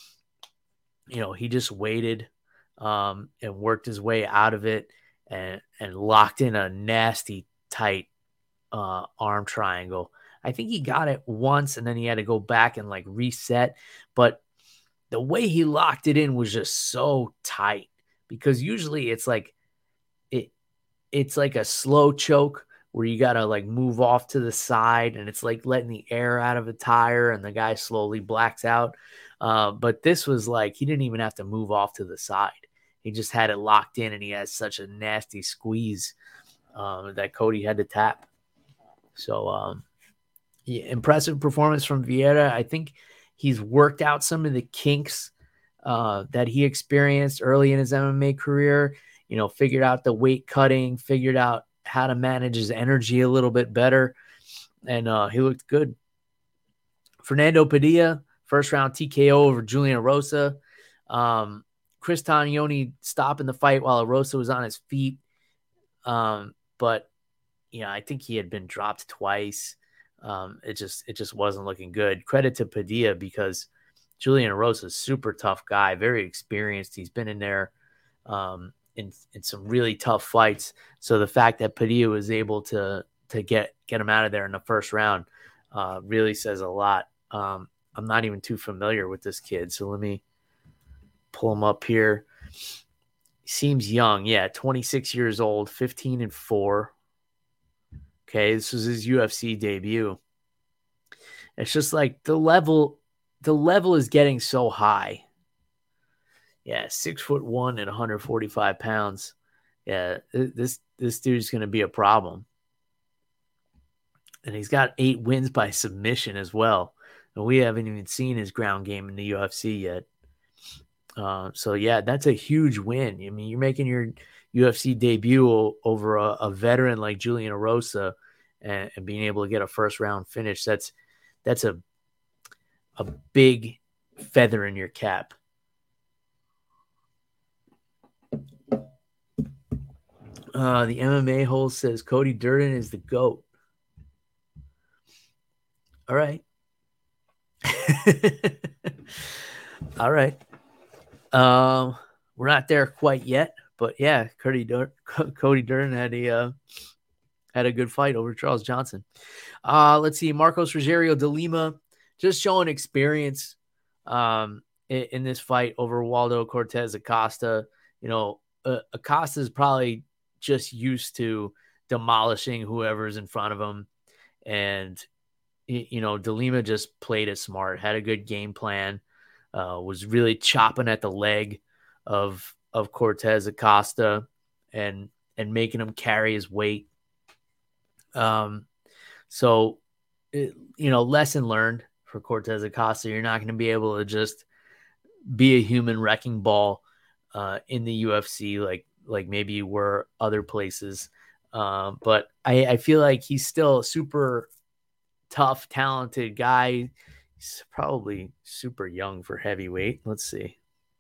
You know, he just waited um, and worked his way out of it and, and locked in a nasty, tight uh, arm triangle. I think he got it once and then he had to go back and like reset. But the way he locked it in was just so tight, because usually it's like it it's like a slow choke where you got to like move off to the side and it's like letting the air out of a tire and the guy slowly blacks out. Uh, but this was like he didn't even have to move off to the side. He just had it locked in and he has such a nasty squeeze um, that Cody had to tap. So um, yeah, impressive performance from Vieira. I think he's worked out some of the kinks uh, that he experienced early in his M M A career. You know, figured out the weight cutting, figured out how to manage his energy a little bit better, and uh, he looked good. Fernando Padilla, first round T K O over Julian Erosa. Um, Chris Tognoni stopping the fight while Erosa was on his feet. Um, but, you know, I think he had been dropped twice. Um, it just it just wasn't looking good. Credit to Padilla because Julian Erosa is a super tough guy, very experienced. He's been in there um, in, in some really tough fights. So the fact that Padilla was able to to get, get him out of there in the first round uh, really says a lot. Um, I'm not even too familiar with this kid, so let me pull him up here. He seems young. Yeah, twenty-six years old, fifteen and four. Okay, this was his U F C debut. It's just like the level, the level is getting so high. Yeah, six foot one and one hundred forty-five pounds. Yeah, this this dude's gonna be a problem. And he's got eight wins by submission as well. And we haven't even seen his ground game in the U F C yet. Uh, so yeah, that's a huge win. I mean, you're making your U F C debut over a, a veteran like Julian Erosa, and, and being able to get a first round finish. That's that's a a big feather in your cap. Uh, the M M A hole says Cody Durden is the GOAT. All right. All right. Um, we're not there quite yet, but yeah, Cody Dur- Cody Durden had a uh, had a good fight over Charles Johnson. Uh, let's see, Marcos Rogerio de Lima just showing experience um, in, in this fight over Waldo Cortez Acosta. You know, uh, Acosta is probably just used to demolishing whoever's in front of him, and you know, De Lima just played it smart, had a good game plan, uh, was really chopping at the leg of of Cortez Acosta and and making him carry his weight. Um, so, it, you know, lesson learned for Cortez Acosta. You're not going to be able to just be a human wrecking ball uh, in the U F C like like maybe you were other places. Um, but I, I feel like he's still super tough, talented guy. He's probably super young for heavyweight. Let's see.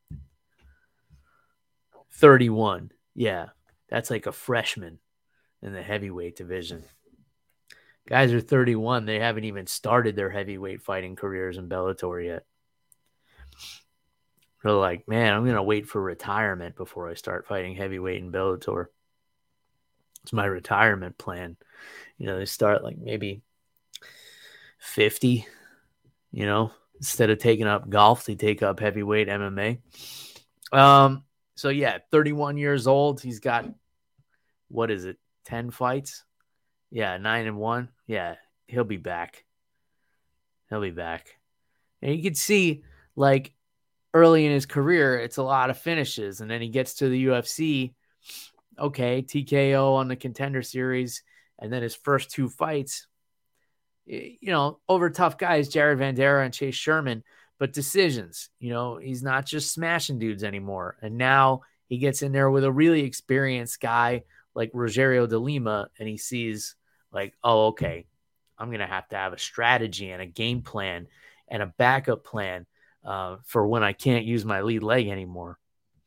thirty-one. Yeah, that's like a freshman in the heavyweight division. Guys are thirty-one. They haven't even started their heavyweight fighting careers in Bellator yet. They're like, man, I'm going to wait for retirement before I start fighting heavyweight in Bellator. It's my retirement plan. You know, they start like maybe fifty, you know, instead of taking up golf, they take up heavyweight M M A. Um, so yeah, thirty-one years old. He's got, what is it? ten fights. Yeah. Nine and one. Yeah. He'll be back. He'll be back. And you can see like early in his career, it's a lot of finishes. And then he gets to the U F C. Okay. T K O on the Contender Series. And then his first two fights, you know, over tough guys, Jared Vanderaa and Chase Sherman, but decisions. You know, he's not just smashing dudes anymore. And now he gets in there with a really experienced guy like Rogerio de Lima, and he sees like, oh, okay, I'm going to have to have a strategy and a game plan and a backup plan uh, for when I can't use my lead leg anymore.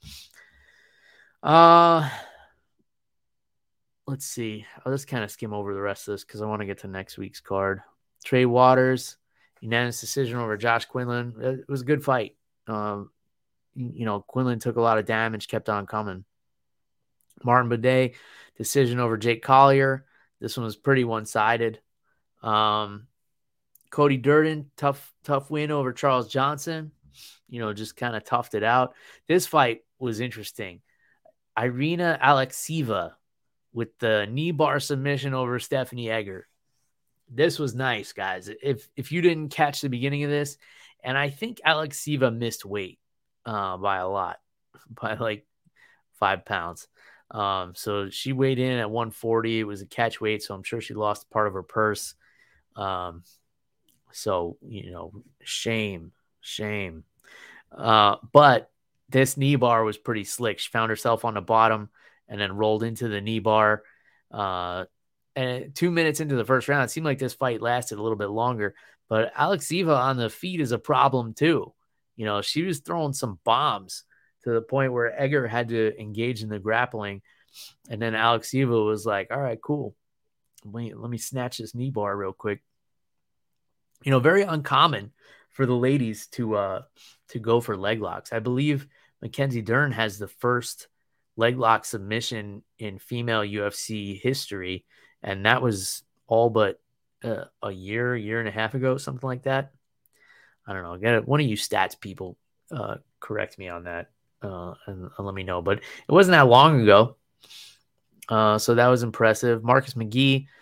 Uh, let's see. I'll just kind of skim over the rest of this because I want to get to next week's card. Trey Waters, unanimous decision over Josh Quinlan. It was a good fight. Um, you know, Quinlan took a lot of damage, kept on coming. Martin Buday, decision over Jake Collier. This one was pretty one-sided. Um, Cody Durden, tough, tough win over Charles Johnson. You know, just kind of toughed it out. This fight was interesting. Irina Alexieva with the knee bar submission over Stephanie Egger. This was nice, guys. If if you didn't catch the beginning of this, and I think Alexieva missed weight uh, by a lot, by like five pounds. Um, so she weighed in at one forty. It was a catch weight, so I'm sure she lost part of her purse. Um, so, you know, shame, shame. Uh, but this knee bar was pretty slick. She found herself on the bottom and then rolled into the knee bar. Uh, and two minutes into the first round, it seemed like this fight lasted a little bit longer. But Alexieva on the feet is a problem too. You know, she was throwing some bombs to the point where Egger had to engage in the grappling. And then Alexieva was like, all right, cool. Let me, let me snatch this knee bar real quick. You know, very uncommon for the ladies to uh, to go for leg locks. I believe Mackenzie Dern has the first leg lock submission in female U F C history, and that was all but uh, a year, year and a half ago, something like that. I don't know. Get it. One of you stats people uh, correct me on that uh, and, and let me know. But it wasn't that long ago, uh, so that was impressive. Marcus McGee,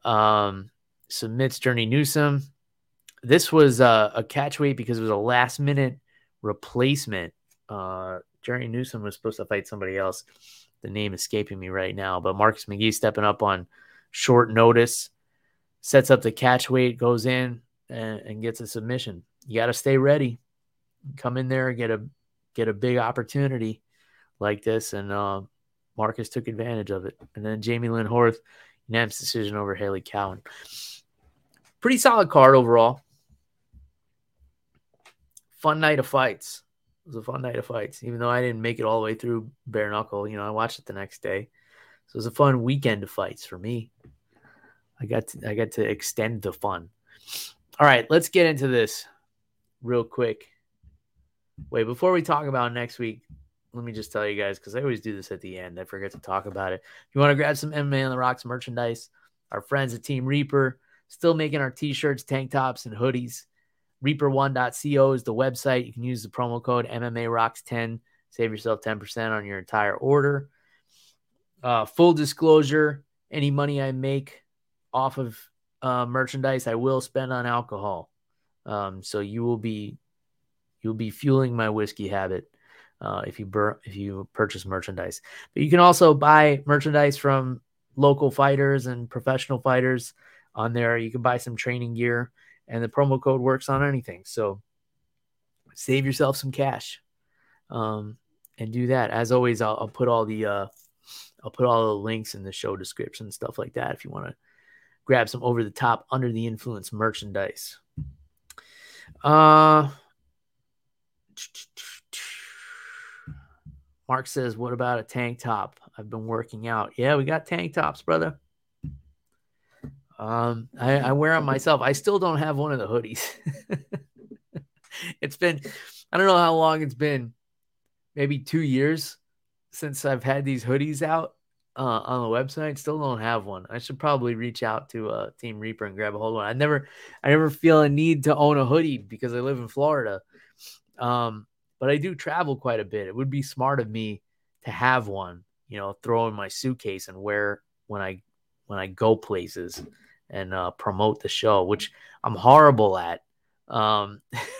Um, submits Journey Newsom. This was uh, a catch weight because it was a last minute replacement. Uh, Journey Newsom was supposed to fight somebody else. The name escaping me right now, but Marcus McGee stepping up on short notice, sets up the catch weight, goes in and, and gets a submission. You got to stay ready. Come in there and get a get a big opportunity like this, and uh, Marcus took advantage of it. And then Jamie Lynn Horth, unanimous decision over Haley Cowan. Pretty solid card overall. Fun night of fights. It was a fun night of fights, even though I didn't make it all the way through bare knuckle. You know, I watched it the next day, so it was a fun weekend of fights for me. I got to, I got to extend the fun. All right, let's get into this real quick. Wait, before we talk about next week, let me just tell you guys, because I always do this at the end. I forget to talk about it. If you want to grab some M M A on the Rocks merchandise, our friends at Team Reaper still making our t-shirts, tank tops, and hoodies. reaper one dot co is the website. You can use the promo code M M A Rocks ten. Save yourself ten percent on your entire order. Uh, full disclosure, any money I make off of uh, merchandise, I will spend on alcohol. Um, so you will be you'll be fueling my whiskey habit uh, if you bur- if you purchase merchandise. But you can also buy merchandise from local fighters and professional fighters on there. You can buy some training gear, and the promo code works on anything. So save yourself some cash um, and do that. As always, I'll, I'll put all the uh, I'll put all the links in the show description and stuff like that if you want to grab some over the top under the influence merchandise. Uh, Mark says, what about a tank top? I've been working out. Yeah, we got tank tops, brother. Um, I, I wear them myself. I still don't have one of the hoodies. It's been, I don't know how long it's been, maybe two years since I've had these hoodies out uh, on the website. Still don't have one. I should probably reach out to uh, Team Reaper and grab a hold of one. I never, I never feel a need to own a hoodie because I live in Florida. Um, but I do travel quite a bit. It would be smart of me to have one, you know, throw in my suitcase and wear when I, when I go places and uh, promote the show, which I'm horrible at. Um,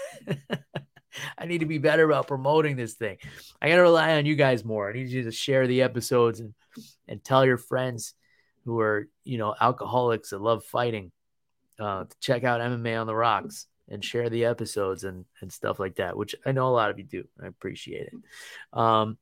I need to be better about promoting this thing. I got to rely on you guys more. I need you to share the episodes and, and tell your friends who are, you know, alcoholics that love fighting uh, to check out M M A on the Rocks and share the episodes and, and stuff like that, which I know a lot of you do. I appreciate it. Um,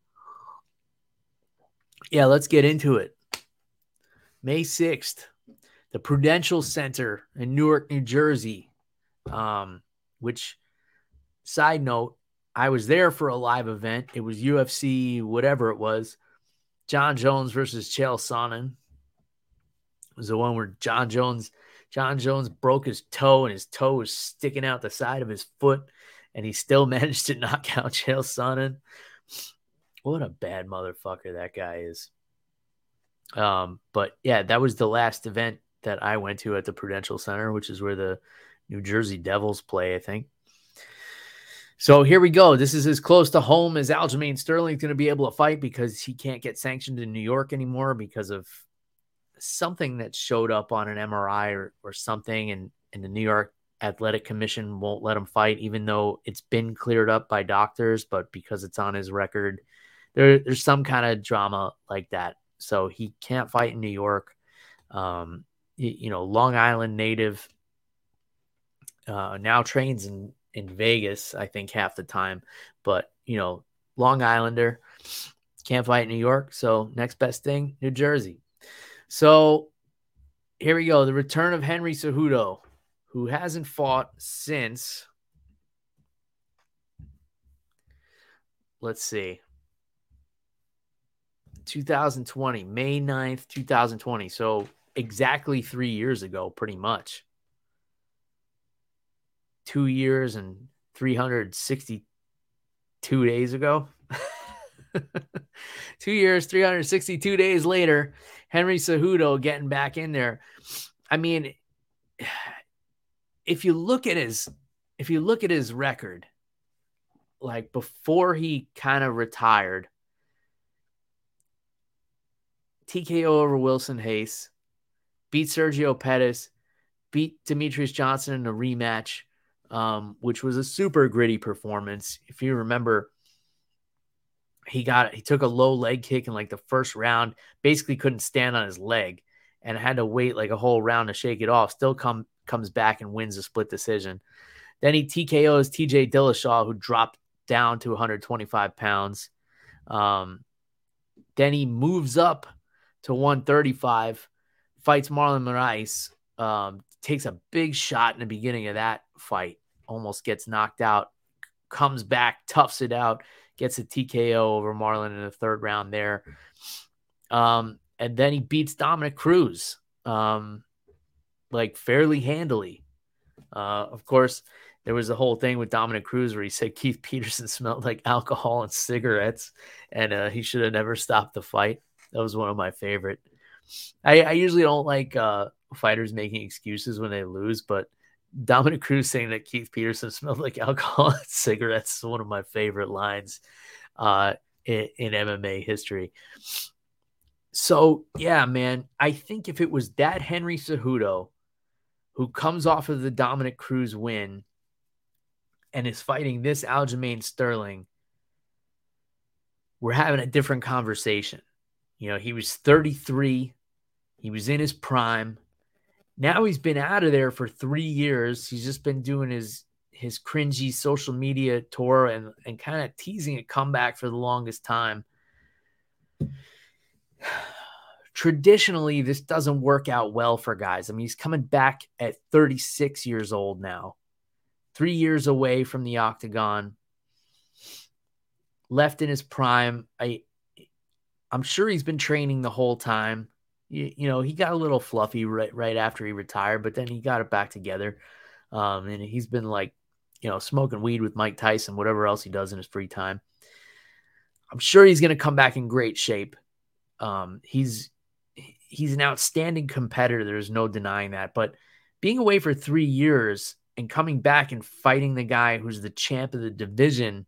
yeah, let's get into it. May sixth, the Prudential Center in Newark, New Jersey, um, which, side note, I was there for a live event. It was U F C, whatever it was. John Jones versus Chael Sonnen. It was the one where John Jones, John Jones broke his toe and his toe was sticking out the side of his foot, and he still managed to knock out Chael Sonnen. What a bad motherfucker that guy is. Um, but yeah, that was the last event that I went to at the Prudential Center, which is where the New Jersey Devils play, I think. So here we go. This is as close to home as Aljamain Sterling's going to be able to fight because he can't get sanctioned in New York anymore because of something that showed up on an M R I or, or something, and, and the New York Athletic Commission won't let him fight, even though it's been cleared up by doctors, but because it's on his record, there, there's some kind of drama like that. So he can't fight in New York. Um, you, you know, Long Island native, uh, now trains in, in Vegas, I think half the time, but you know, Long Islander can't fight in New York. So next best thing, New Jersey. So here we go. The return of Henry Cejudo, who hasn't fought since, let's see, two thousand twenty, May ninth, two thousand twenty. So exactly three years ago, pretty much. Two years and three hundred sixty-two days ago. Two years, three hundred sixty-two days later, Henry Cejudo getting back in there. I mean, if you look at his, if you look at his record, like before he kind of retired, T K O over Wilson Hayes, beat Sergio Pettis, beat Demetrius Johnson in a rematch, um, which was a super gritty performance. If you remember, he got he took a low leg kick in like the first round, basically couldn't stand on his leg and had to wait like a whole round to shake it off. Still come comes back and wins a split decision. Then he T K Os T J Dillashaw, who dropped down to one hundred twenty-five pounds. Um, then he moves up to one thirty-five, fights Marlon Moraes, um, takes a big shot in the beginning of that fight, almost gets knocked out, comes back, toughs it out, gets a T K O over Marlon in the third round there. Um, and then he beats Dominick Cruz, um, like fairly handily. Uh, of course, there was the whole thing with Dominick Cruz where he said Keith Peterson smelled like alcohol and cigarettes, and uh, he should have never stopped the fight. That was one of my favorite. I, I usually don't like uh, fighters making excuses when they lose, but Dominick Cruz saying that Keith Peterson smelled like alcohol and cigarettes is one of my favorite lines uh, in, in M M A history. So, yeah, man, I think if it was that Henry Cejudo who comes off of the Dominick Cruz win and is fighting this Aljamain Sterling, we're having a different conversation. You know, he was thirty-three. He was in his prime. Now he's been out of there for three years. He's just been doing his his cringy social media tour and, and kind of teasing a comeback for the longest time. Traditionally, this doesn't work out well for guys. I mean, he's coming back at thirty-six years old now, three years away from the octagon, left in his prime. I, I'm sure he's been training the whole time. You, you know, he got a little fluffy right, right after he retired, but then he got it back together. Um, and he's been like, you know, smoking weed with Mike Tyson, whatever else he does in his free time. I'm sure he's going to come back in great shape. Um, he's, he's an outstanding competitor. There's no denying that, but being away for three years and coming back and fighting the guy who's the champ of the division,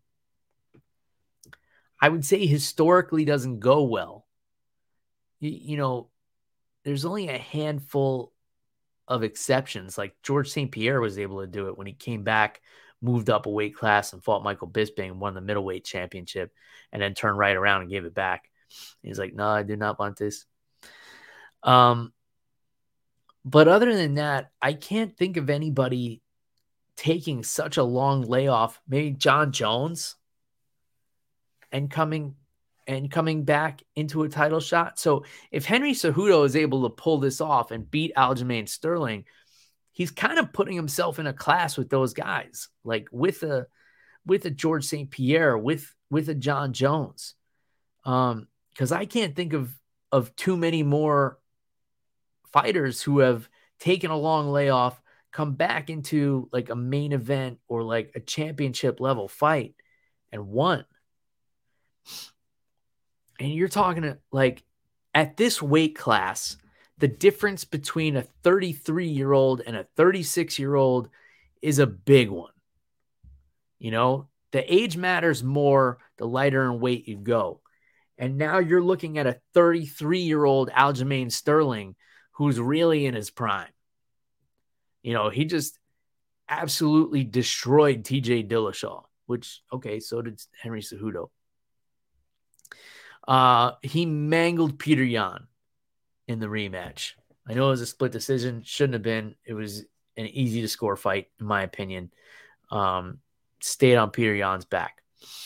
I would say historically doesn't go well. You, you know, there's only a handful of exceptions. Like George Saint Pierre was able to do it when he came back, moved up a weight class and fought Michael Bisping and won the middleweight championship and then turned right around and gave it back. He's like, no, I do not want this. Um, but other than that, I can't think of anybody taking such a long layoff. Maybe John Jones and coming and coming back into a title shot. So if Henry Cejudo is able to pull this off and beat Aljamain Sterling, he's kind of putting himself in a class with those guys, like with a with a George Saint Pierre, with with a John Jones. Um, because I can't think of of too many more fighters who have taken a long layoff, come back into like a main event or like a championship level fight and won. And you're talking to, like, at this weight class, the difference between a thirty-three-year-old and a thirty-six-year-old is a big one. You know, the age matters more the lighter in weight you go. And now you're looking at a thirty-three-year-old Aljamain Sterling who's really in his prime. You know, he just absolutely destroyed T J Dillashaw, which, okay, so did Henry Cejudo. Uh, he mangled Peter Yan in the rematch. I know it was a split decision. Shouldn't have been. It was an easy to score fight, in my opinion. Um, stayed on Peter Yan's back.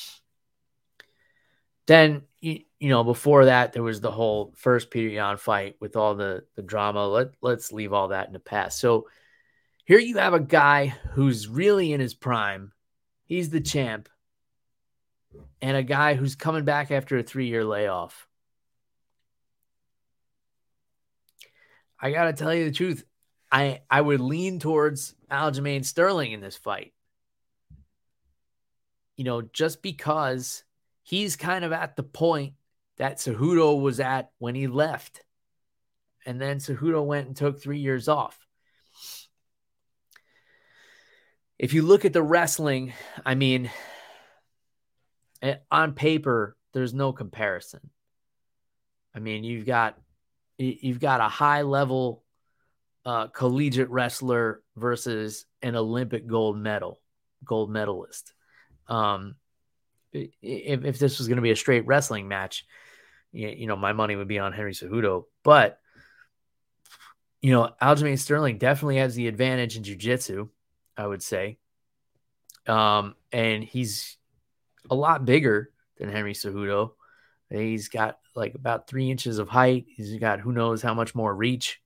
Then, you, you know, before that, there was the whole first Peter Yan fight with all the, the drama. Let, let's leave all that in the past. So here you have a guy who's really in his prime. He's the champ. And a guy who's coming back after a three-year layoff. I got to tell you the truth. I, I would lean towards Aljamain Sterling in this fight. You know, just because he's kind of at the point that Cejudo was at when he left. And then Cejudo went and took three years off. If you look at the wrestling, I mean, on paper, there's no comparison. I mean, you've got you've got a high level uh, collegiate wrestler versus an Olympic gold medal, gold medalist. Um, if, if this was going to be a straight wrestling match, you, you know, my money would be on Henry Cejudo. But, you know, Aljamain Sterling definitely has the advantage in jiu-jitsu, I would say. Um, and he's a lot bigger than Henry Cejudo. He's got like about three inches of height. He's got who knows how much more reach.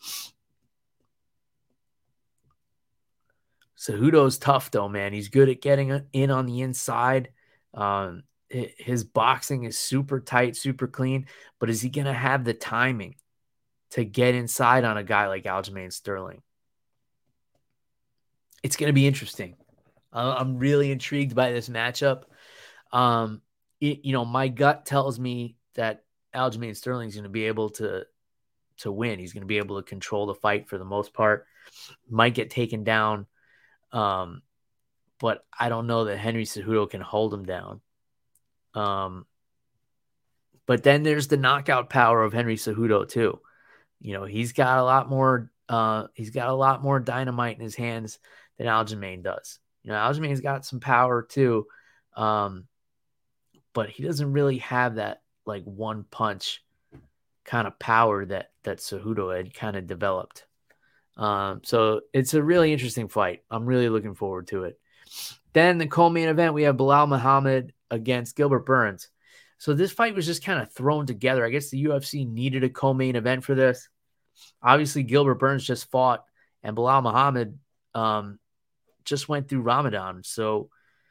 Cejudo's tough though, man. He's good at getting in on the inside. Um, his boxing is super tight, super clean. But is he going to have the timing to get inside on a guy like Aljamain Sterling? It's going to be interesting. Uh, I'm really intrigued by this matchup. Um, it, you know, my gut tells me that Aljamain Sterling is going to be able to to win. He's going to be able to control the fight for the most part. Might get taken down, um, but I don't know that Henry Cejudo can hold him down. Um, but then there's the knockout power of Henry Cejudo too. You know, he's got a lot more. Uh, he's got a lot more dynamite in his hands than Aljamain does. You know, Aljamain's got some power too, um, but he doesn't really have that like one punch kind of power that that Cejudo had kind of developed. Um, so it's a really interesting fight. I'm really looking forward to it. Then the co-main event, we have Belal Muhammad against Gilbert Burns. So this fight was just kind of thrown together. I guess the U F C needed a co-main event for this. Obviously, Gilbert Burns just fought, and Belal Muhammad um, just went through Ramadan. So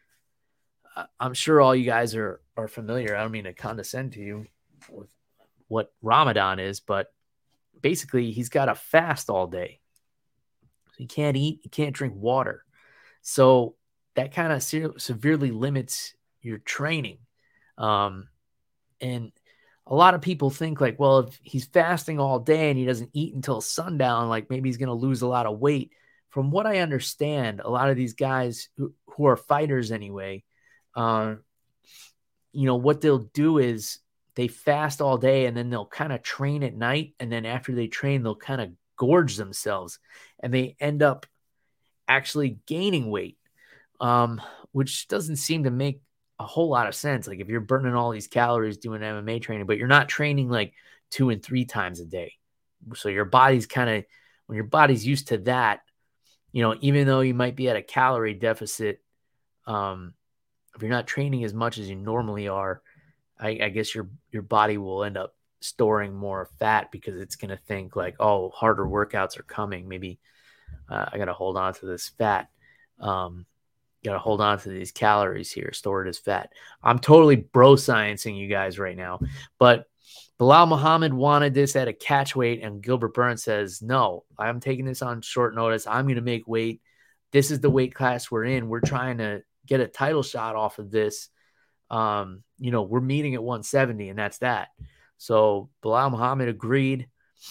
I'm sure all you guys are are familiar. I don't mean to condescend to you with what Ramadan is, but basically he's got to fast all day. So he can't eat, he can't drink water. So that kind of se- severely limits your training. Um, and a lot of people think like, well, if he's fasting all day and he doesn't eat until sundown, like maybe he's going to lose a lot of weight. From what I understand, a lot of these guys who, who are fighters anyway, uh, you know, what they'll do is they fast all day and then they'll kind of train at night. And then after they train, they'll kind of gorge themselves and they end up actually gaining weight, um, which doesn't seem to make a whole lot of sense. Like if you're burning all these calories doing M M A training, but you're not training like two and three times a day. So your body's kind of, when your body's used to that, you know, even though you might be at a calorie deficit, um, if you're not training as much as you normally are, I, I guess your your body will end up storing more fat because it's going to think like, oh, harder workouts are coming. Maybe uh, I got to hold on to this fat. Um, got to hold on to these calories here, store it as fat. I'm totally bro sciencing you guys right now. But Belal Muhammad wanted this at a catch weight, and Gilbert Burns says, no, I'm taking this on short notice. I'm going to make weight. This is the weight class we're in. We're trying to get a title shot off of this. Um, you know, we're meeting at one seventy, and that's that. So Belal Muhammad agreed.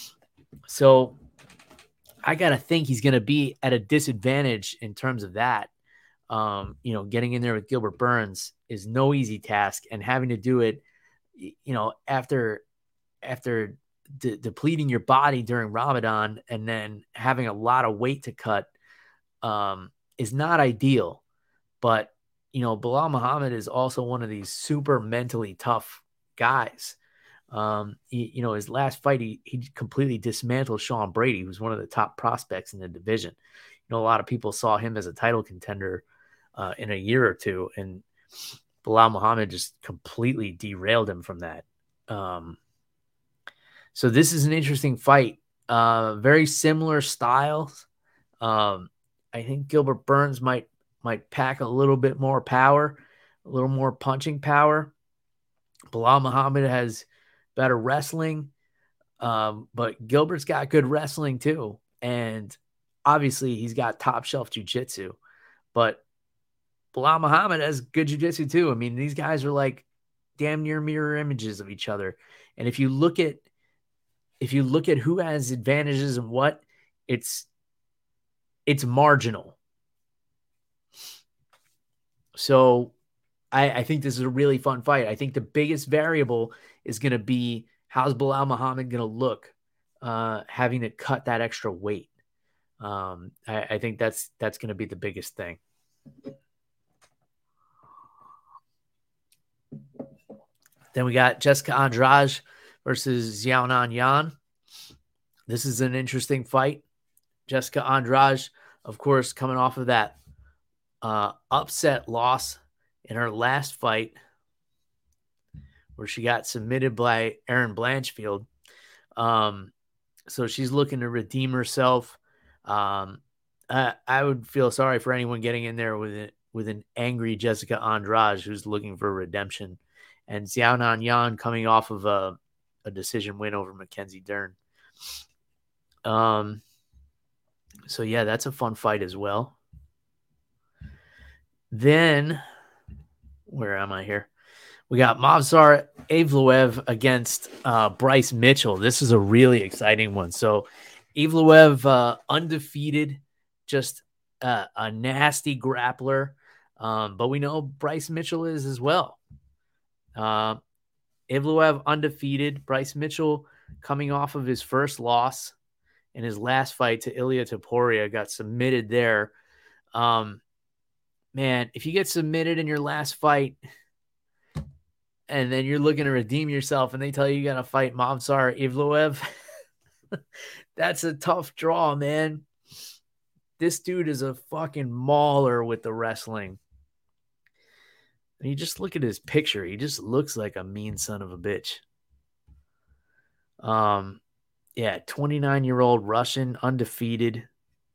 So I got to think he's going to be at a disadvantage in terms of that. Um, you know, getting in there with Gilbert Burns is no easy task, and having to do it, you know, after after de- depleting your body during Ramadan and then having a lot of weight to cut um, is not ideal. But, you know, Belal Muhammad is also one of these super mentally tough guys. Um, he, you know, his last fight, he, he completely dismantled Sean Brady, who's one of the top prospects in the division. You know, a lot of people saw him as a title contender uh, in a year or two, and Belal Muhammad just completely derailed him from that. Um, so this is an interesting fight. Uh, very similar styles. Um, I think Gilbert Burns might might pack a little bit more power, a little more punching power. Belal Muhammad has better wrestling, um, but Gilbert's got good wrestling too. And obviously he's got top shelf jiu-jitsu, but Belal Muhammad has good jiu-jitsu too. I mean, these guys are like damn near mirror images of each other. And if you look at if you look at who has advantages and what, it's it's marginal. So I, I think this is a really fun fight. I think the biggest variable is going to be how's Belal Muhammad going to look uh, having to cut that extra weight. Um, I, I think that's that's going to be the biggest thing. Then we got Jessica Andrade versus Xiaonan Yan. This is an interesting fight. Jessica Andrade, of course, coming off of that uh, upset loss in her last fight where she got submitted by Erin Blanchfield. Um, so she's looking to redeem herself. Um, I, I would feel sorry for anyone getting in there with it, with an angry Jessica Andrade who's looking for redemption. And Xiaonan Yan coming off of a, a decision win over Mackenzie Dern. Um, so, yeah, that's a fun fight as well. Then, where am I here? We got Movsar Evloev against uh, Bryce Mitchell. This is a really exciting one. So, Evloev, uh, undefeated, just uh, a nasty grappler. Um, but we know Bryce Mitchell is as well. Uh, Evloev undefeated. Bryce Mitchell coming off of his first loss in his last fight to Ilia Topuria, got submitted there. Um, man, if you get submitted in your last fight and then you're looking to redeem yourself and they tell you you got to fight Movsar Evloev, that's a tough draw, man. This dude is a fucking mauler with the wrestling. And you just look at his picture. He just looks like a mean son of a bitch. Um, yeah, twenty-nine-year-old Russian, undefeated.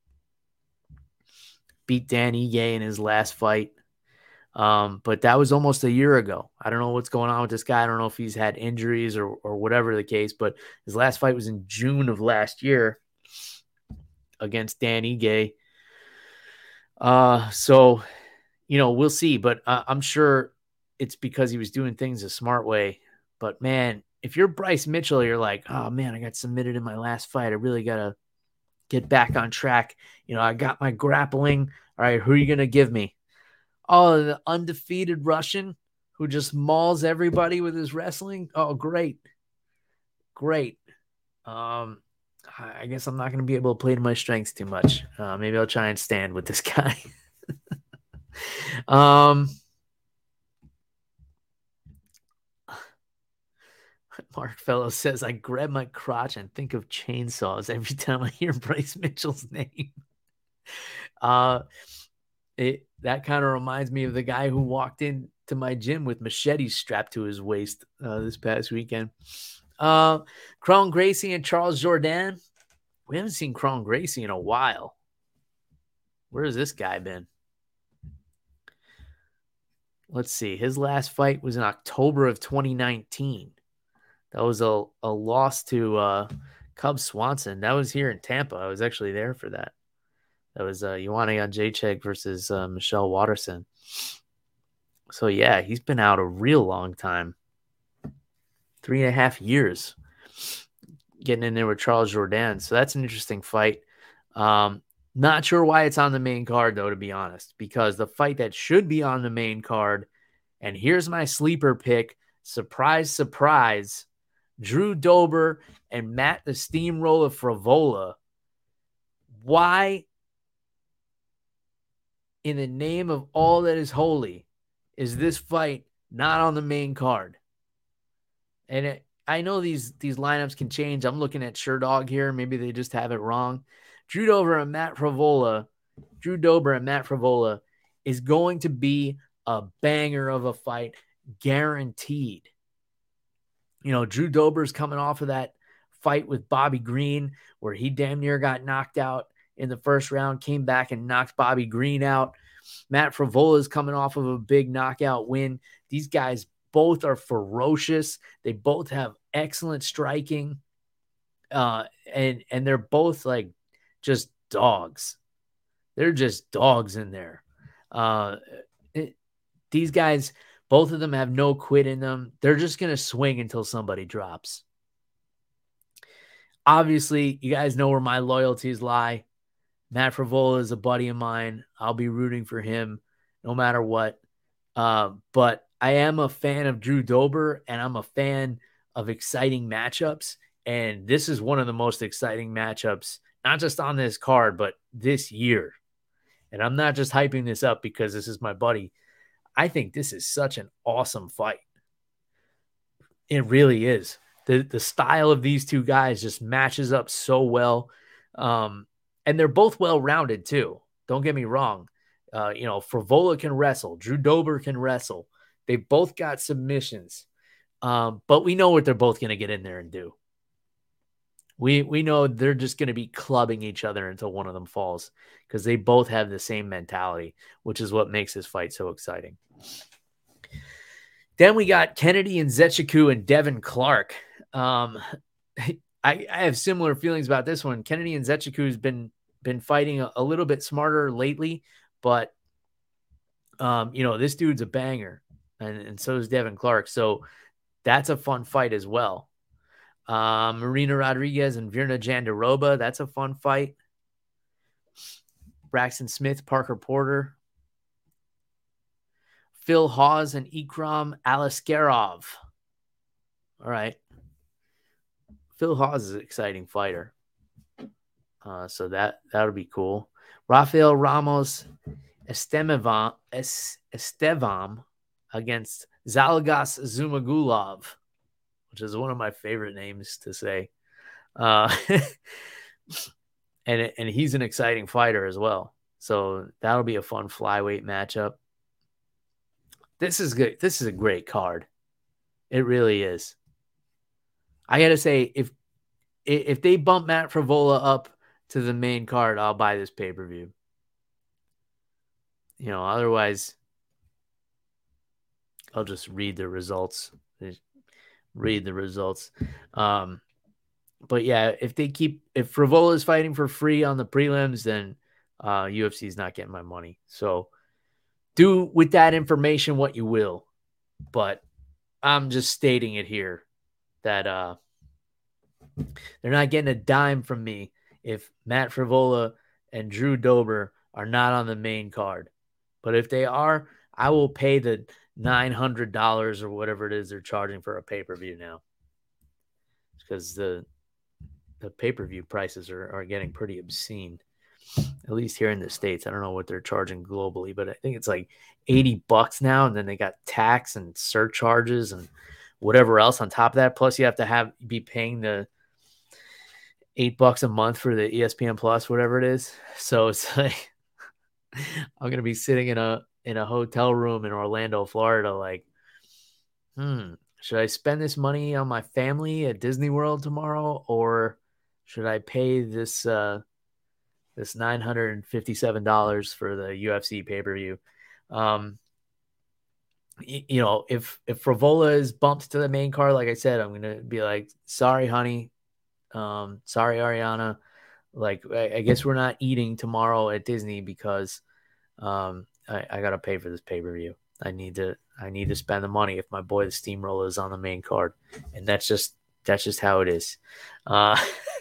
Beat Dan Ige in his last fight. Um, but that was almost a year ago. I don't know what's going on with this guy. I don't know if he's had injuries or, or whatever the case, but his last fight was in June of last year against Dan Ige. Uh, so, you know, we'll see, but uh, I'm sure it's because he was doing things a smart way. But man, if you're Bryce Mitchell, you're like, oh man, I got submitted in my last fight. I really got to get back on track. You know, I got my grappling. All right, who are you going to give me? Oh, the undefeated Russian who just mauls everybody with his wrestling. Oh, great. Great. Um, I guess I'm not going to be able to play to my strengths too much. Uh, maybe I'll try and stand with this guy. um, Mark Fellows says, I grab my crotch and think of chainsaws every time I hear Bryce Mitchell's name. Uh, it that kind of reminds me of the guy who walked into my gym with machetes strapped to his waist uh, this past weekend. Uh, Kron Gracie and Charles Jourdain. We haven't seen Kron Gracie in a while. Where has this guy been? Let's see. His last fight was in October of twenty nineteen. That was a, a loss to uh, Cub Swanson. That was here in Tampa. I was actually there for that. That was uh, Joanna Jacek versus uh, Michelle Watterson. So, yeah, he's been out a real long time. Three and a half years getting in there with Charles Jourdain. So that's an interesting fight. Um, not sure why it's on the main card, though, to be honest, because the fight that should be on the main card, and here's my sleeper pick, surprise, surprise, Drew Dober and Matt the Steamroller Frevola. Why, in the name of all that is holy, is this fight not on the main card? And it, I know these these lineups can change. I'm looking at Sherdog here. Maybe they just have it wrong. Drew Dober and Matt Frevola, Drew Dober and Matt Frevola is going to be a banger of a fight, guaranteed. You know, Drew Dober's coming off of that fight with Bobby Green where he damn near got knocked out in the first round, came back and knocked Bobby Green out. Matt Frevola is coming off of a big knockout win. These guys both are ferocious. They both have excellent striking. Uh, and, and they're both like just dogs. They're just dogs in there. Uh, it, these guys, both of them have no quit in them. They're just going to swing until somebody drops. Obviously, you guys know where my loyalties lie. Matt Frevola is a buddy of mine. I'll be rooting for him no matter what. Uh, but I am a fan of Drew Dober, and I'm a fan of exciting matchups. And this is one of the most exciting matchups, not just on this card, but this year. And I'm not just hyping this up because this is my buddy. I think this is such an awesome fight. It really is. The the style of these two guys just matches up so well. Um, and they're both well-rounded too. Don't get me wrong. Uh, you know, Frevola can wrestle. Drew Dober can wrestle. They both got submissions. Um, but we know what they're both going to get in there and do. We we know they're just going to be clubbing each other until one of them falls because they both have the same mentality, which is what makes this fight so exciting. Then we got Kennedy Nzechukwu and Devin Clark. Um, I, I have similar feelings about this one. Kennedy Nzechukwu has been been fighting a, a little bit smarter lately, but um, you know, this dude's a banger, and, and so is Devin Clark. So that's a fun fight as well. Um, Marina Rodriguez and Virna Jandiroba, that's a fun fight. Braxton Smith, Parker Porter. Phil Hawes and Ikram Aliskerov. All right. Phil Hawes is an exciting fighter. Uh, so that, that'll be cool. Rafael Ramos Estevam, Estevam against Zhalgas Zumagulov, which is one of my favorite names to say. Uh, and, and he's an exciting fighter as well. So that'll be a fun flyweight matchup. This is good. This is a great card. It really is. I got to say, if if they bump Matt Frevola up to the main card, I'll buy this pay-per-view. You know, otherwise, I'll just read the results. Just read the results. Um, but yeah, if they keep, if Frevola is fighting for free on the prelims, then uh, U F C is not getting my money. So do with that information what you will. But I'm just stating it here that uh, they're not getting a dime from me if Matt Frevola and Drew Dober are not on the main card. But if they are, I will pay the nine hundred dollars or whatever it is they're charging for a pay-per-view now. Because the the pay-per-view prices are, are getting pretty obscene, at least here in the States. I don't know what they're charging globally, but I think it's like eighty bucks now. And then they got tax and surcharges and whatever else on top of that. Plus you have to have be paying the eight bucks a month for the E S P N Plus, whatever it is. So it's like, I'm going to be sitting in a, in a hotel room in Orlando, Florida. Like, Hmm, should I spend this money on my family at Disney World tomorrow, or should I pay this, uh, this nine hundred fifty-seven dollars for the U F C pay-per-view? Um, you, you know, if, if Frevola is bumped to the main card, like I said, I'm going to be like, sorry, honey. Um, sorry, Ariana. Like, I, I guess we're not eating tomorrow at Disney because, um, I, I got to pay for this pay-per-view. I need to, I need to spend the money if my boy, the Steamroller, is on the main card. And that's just, that's just how it is. Uh,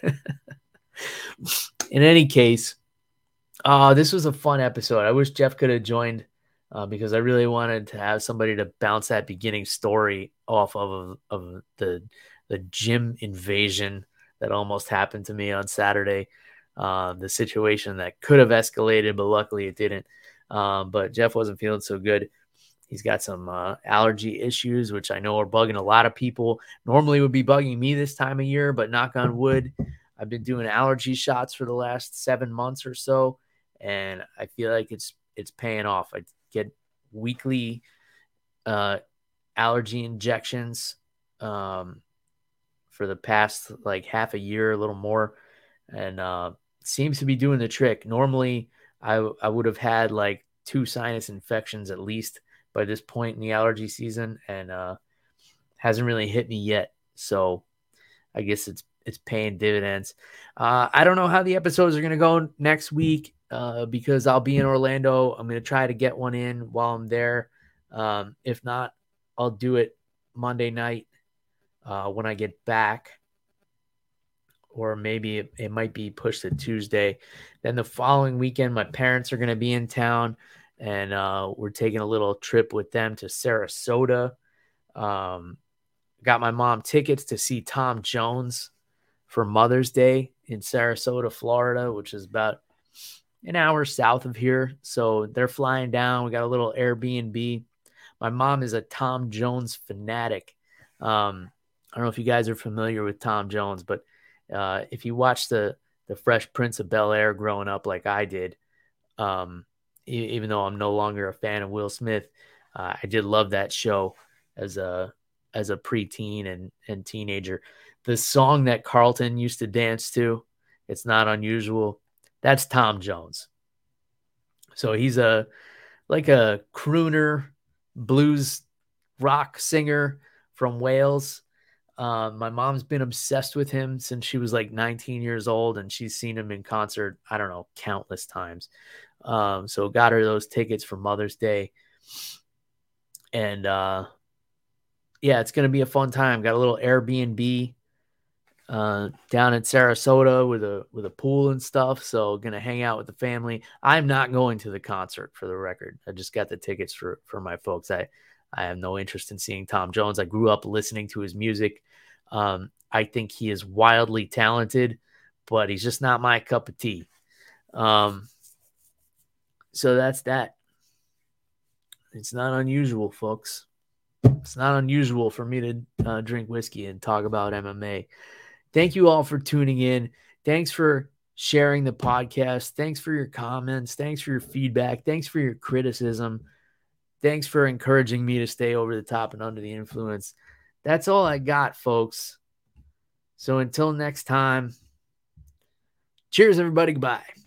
in any case, uh, this was a fun episode. I wish Jeff could have joined uh, because I really wanted to have somebody to bounce that beginning story off of, of the, the gym invasion that almost happened to me on Saturday. Uh, the situation that could have escalated, but luckily it didn't. Um, but Jeff wasn't feeling so good. He's got some uh, allergy issues, which I know are bugging a lot of people. Normally would be bugging me this time of year, but knock on wood, I've been doing allergy shots for the last seven months or so, and I feel like it's it's paying off. I get weekly uh, allergy injections um, for the past like half a year, a little more, and uh, seems to be doing the trick. Normally, I I would have had like two sinus infections at least by this point in the allergy season, and uh, hasn't really hit me yet. So I guess it's it's paying dividends. Uh, I don't know how the episodes are going to go next week uh, because I'll be in Orlando. I'm going to try to get one in while I'm there. Um, if not, I'll do it Monday night uh, when I get back. Or maybe it, it might be pushed to Tuesday. Then the following weekend, my parents are going to be in town, and uh, we're taking a little trip with them to Sarasota. Um, got my mom tickets to see Tom Jones for Mother's Day in Sarasota, Florida, which is about an hour south of here. So they're flying down. We got a little Airbnb. My mom is a Tom Jones fanatic. Um, I don't know if you guys are familiar with Tom Jones, but uh, if you watch the the Fresh Prince of Bel-Air growing up like I did, um, e- even though I'm no longer a fan of Will Smith, uh, I did love that show as a as a preteen and and teenager. The song that Carlton used to dance to, "It's Not Unusual," that's Tom Jones. So he's a like a crooner blues rock singer from Wales. Uh, my mom's been obsessed with him since she was like nineteen years old, and she's seen him in concert, I don't know, countless times. Um, so got her those tickets for Mother's Day. And uh, yeah, it's going to be a fun time. Got a little Airbnb uh, down in Sarasota with a with a pool and stuff. So going to hang out with the family. I'm not going to the concert, for the record. I just got the tickets for for my folks. I I have no interest in seeing Tom Jones. I grew up listening to his music. Um, I think he is wildly talented, but he's just not my cup of tea. Um, so that's that. It's not unusual, folks. It's not unusual for me to uh, drink whiskey and talk about M M A. Thank you all for tuning in. Thanks for sharing the podcast. Thanks for your comments. Thanks for your feedback. Thanks for your criticism. Thanks for encouraging me to stay over the top and under the influence. That's all I got, folks. So until next time, cheers, everybody. Goodbye.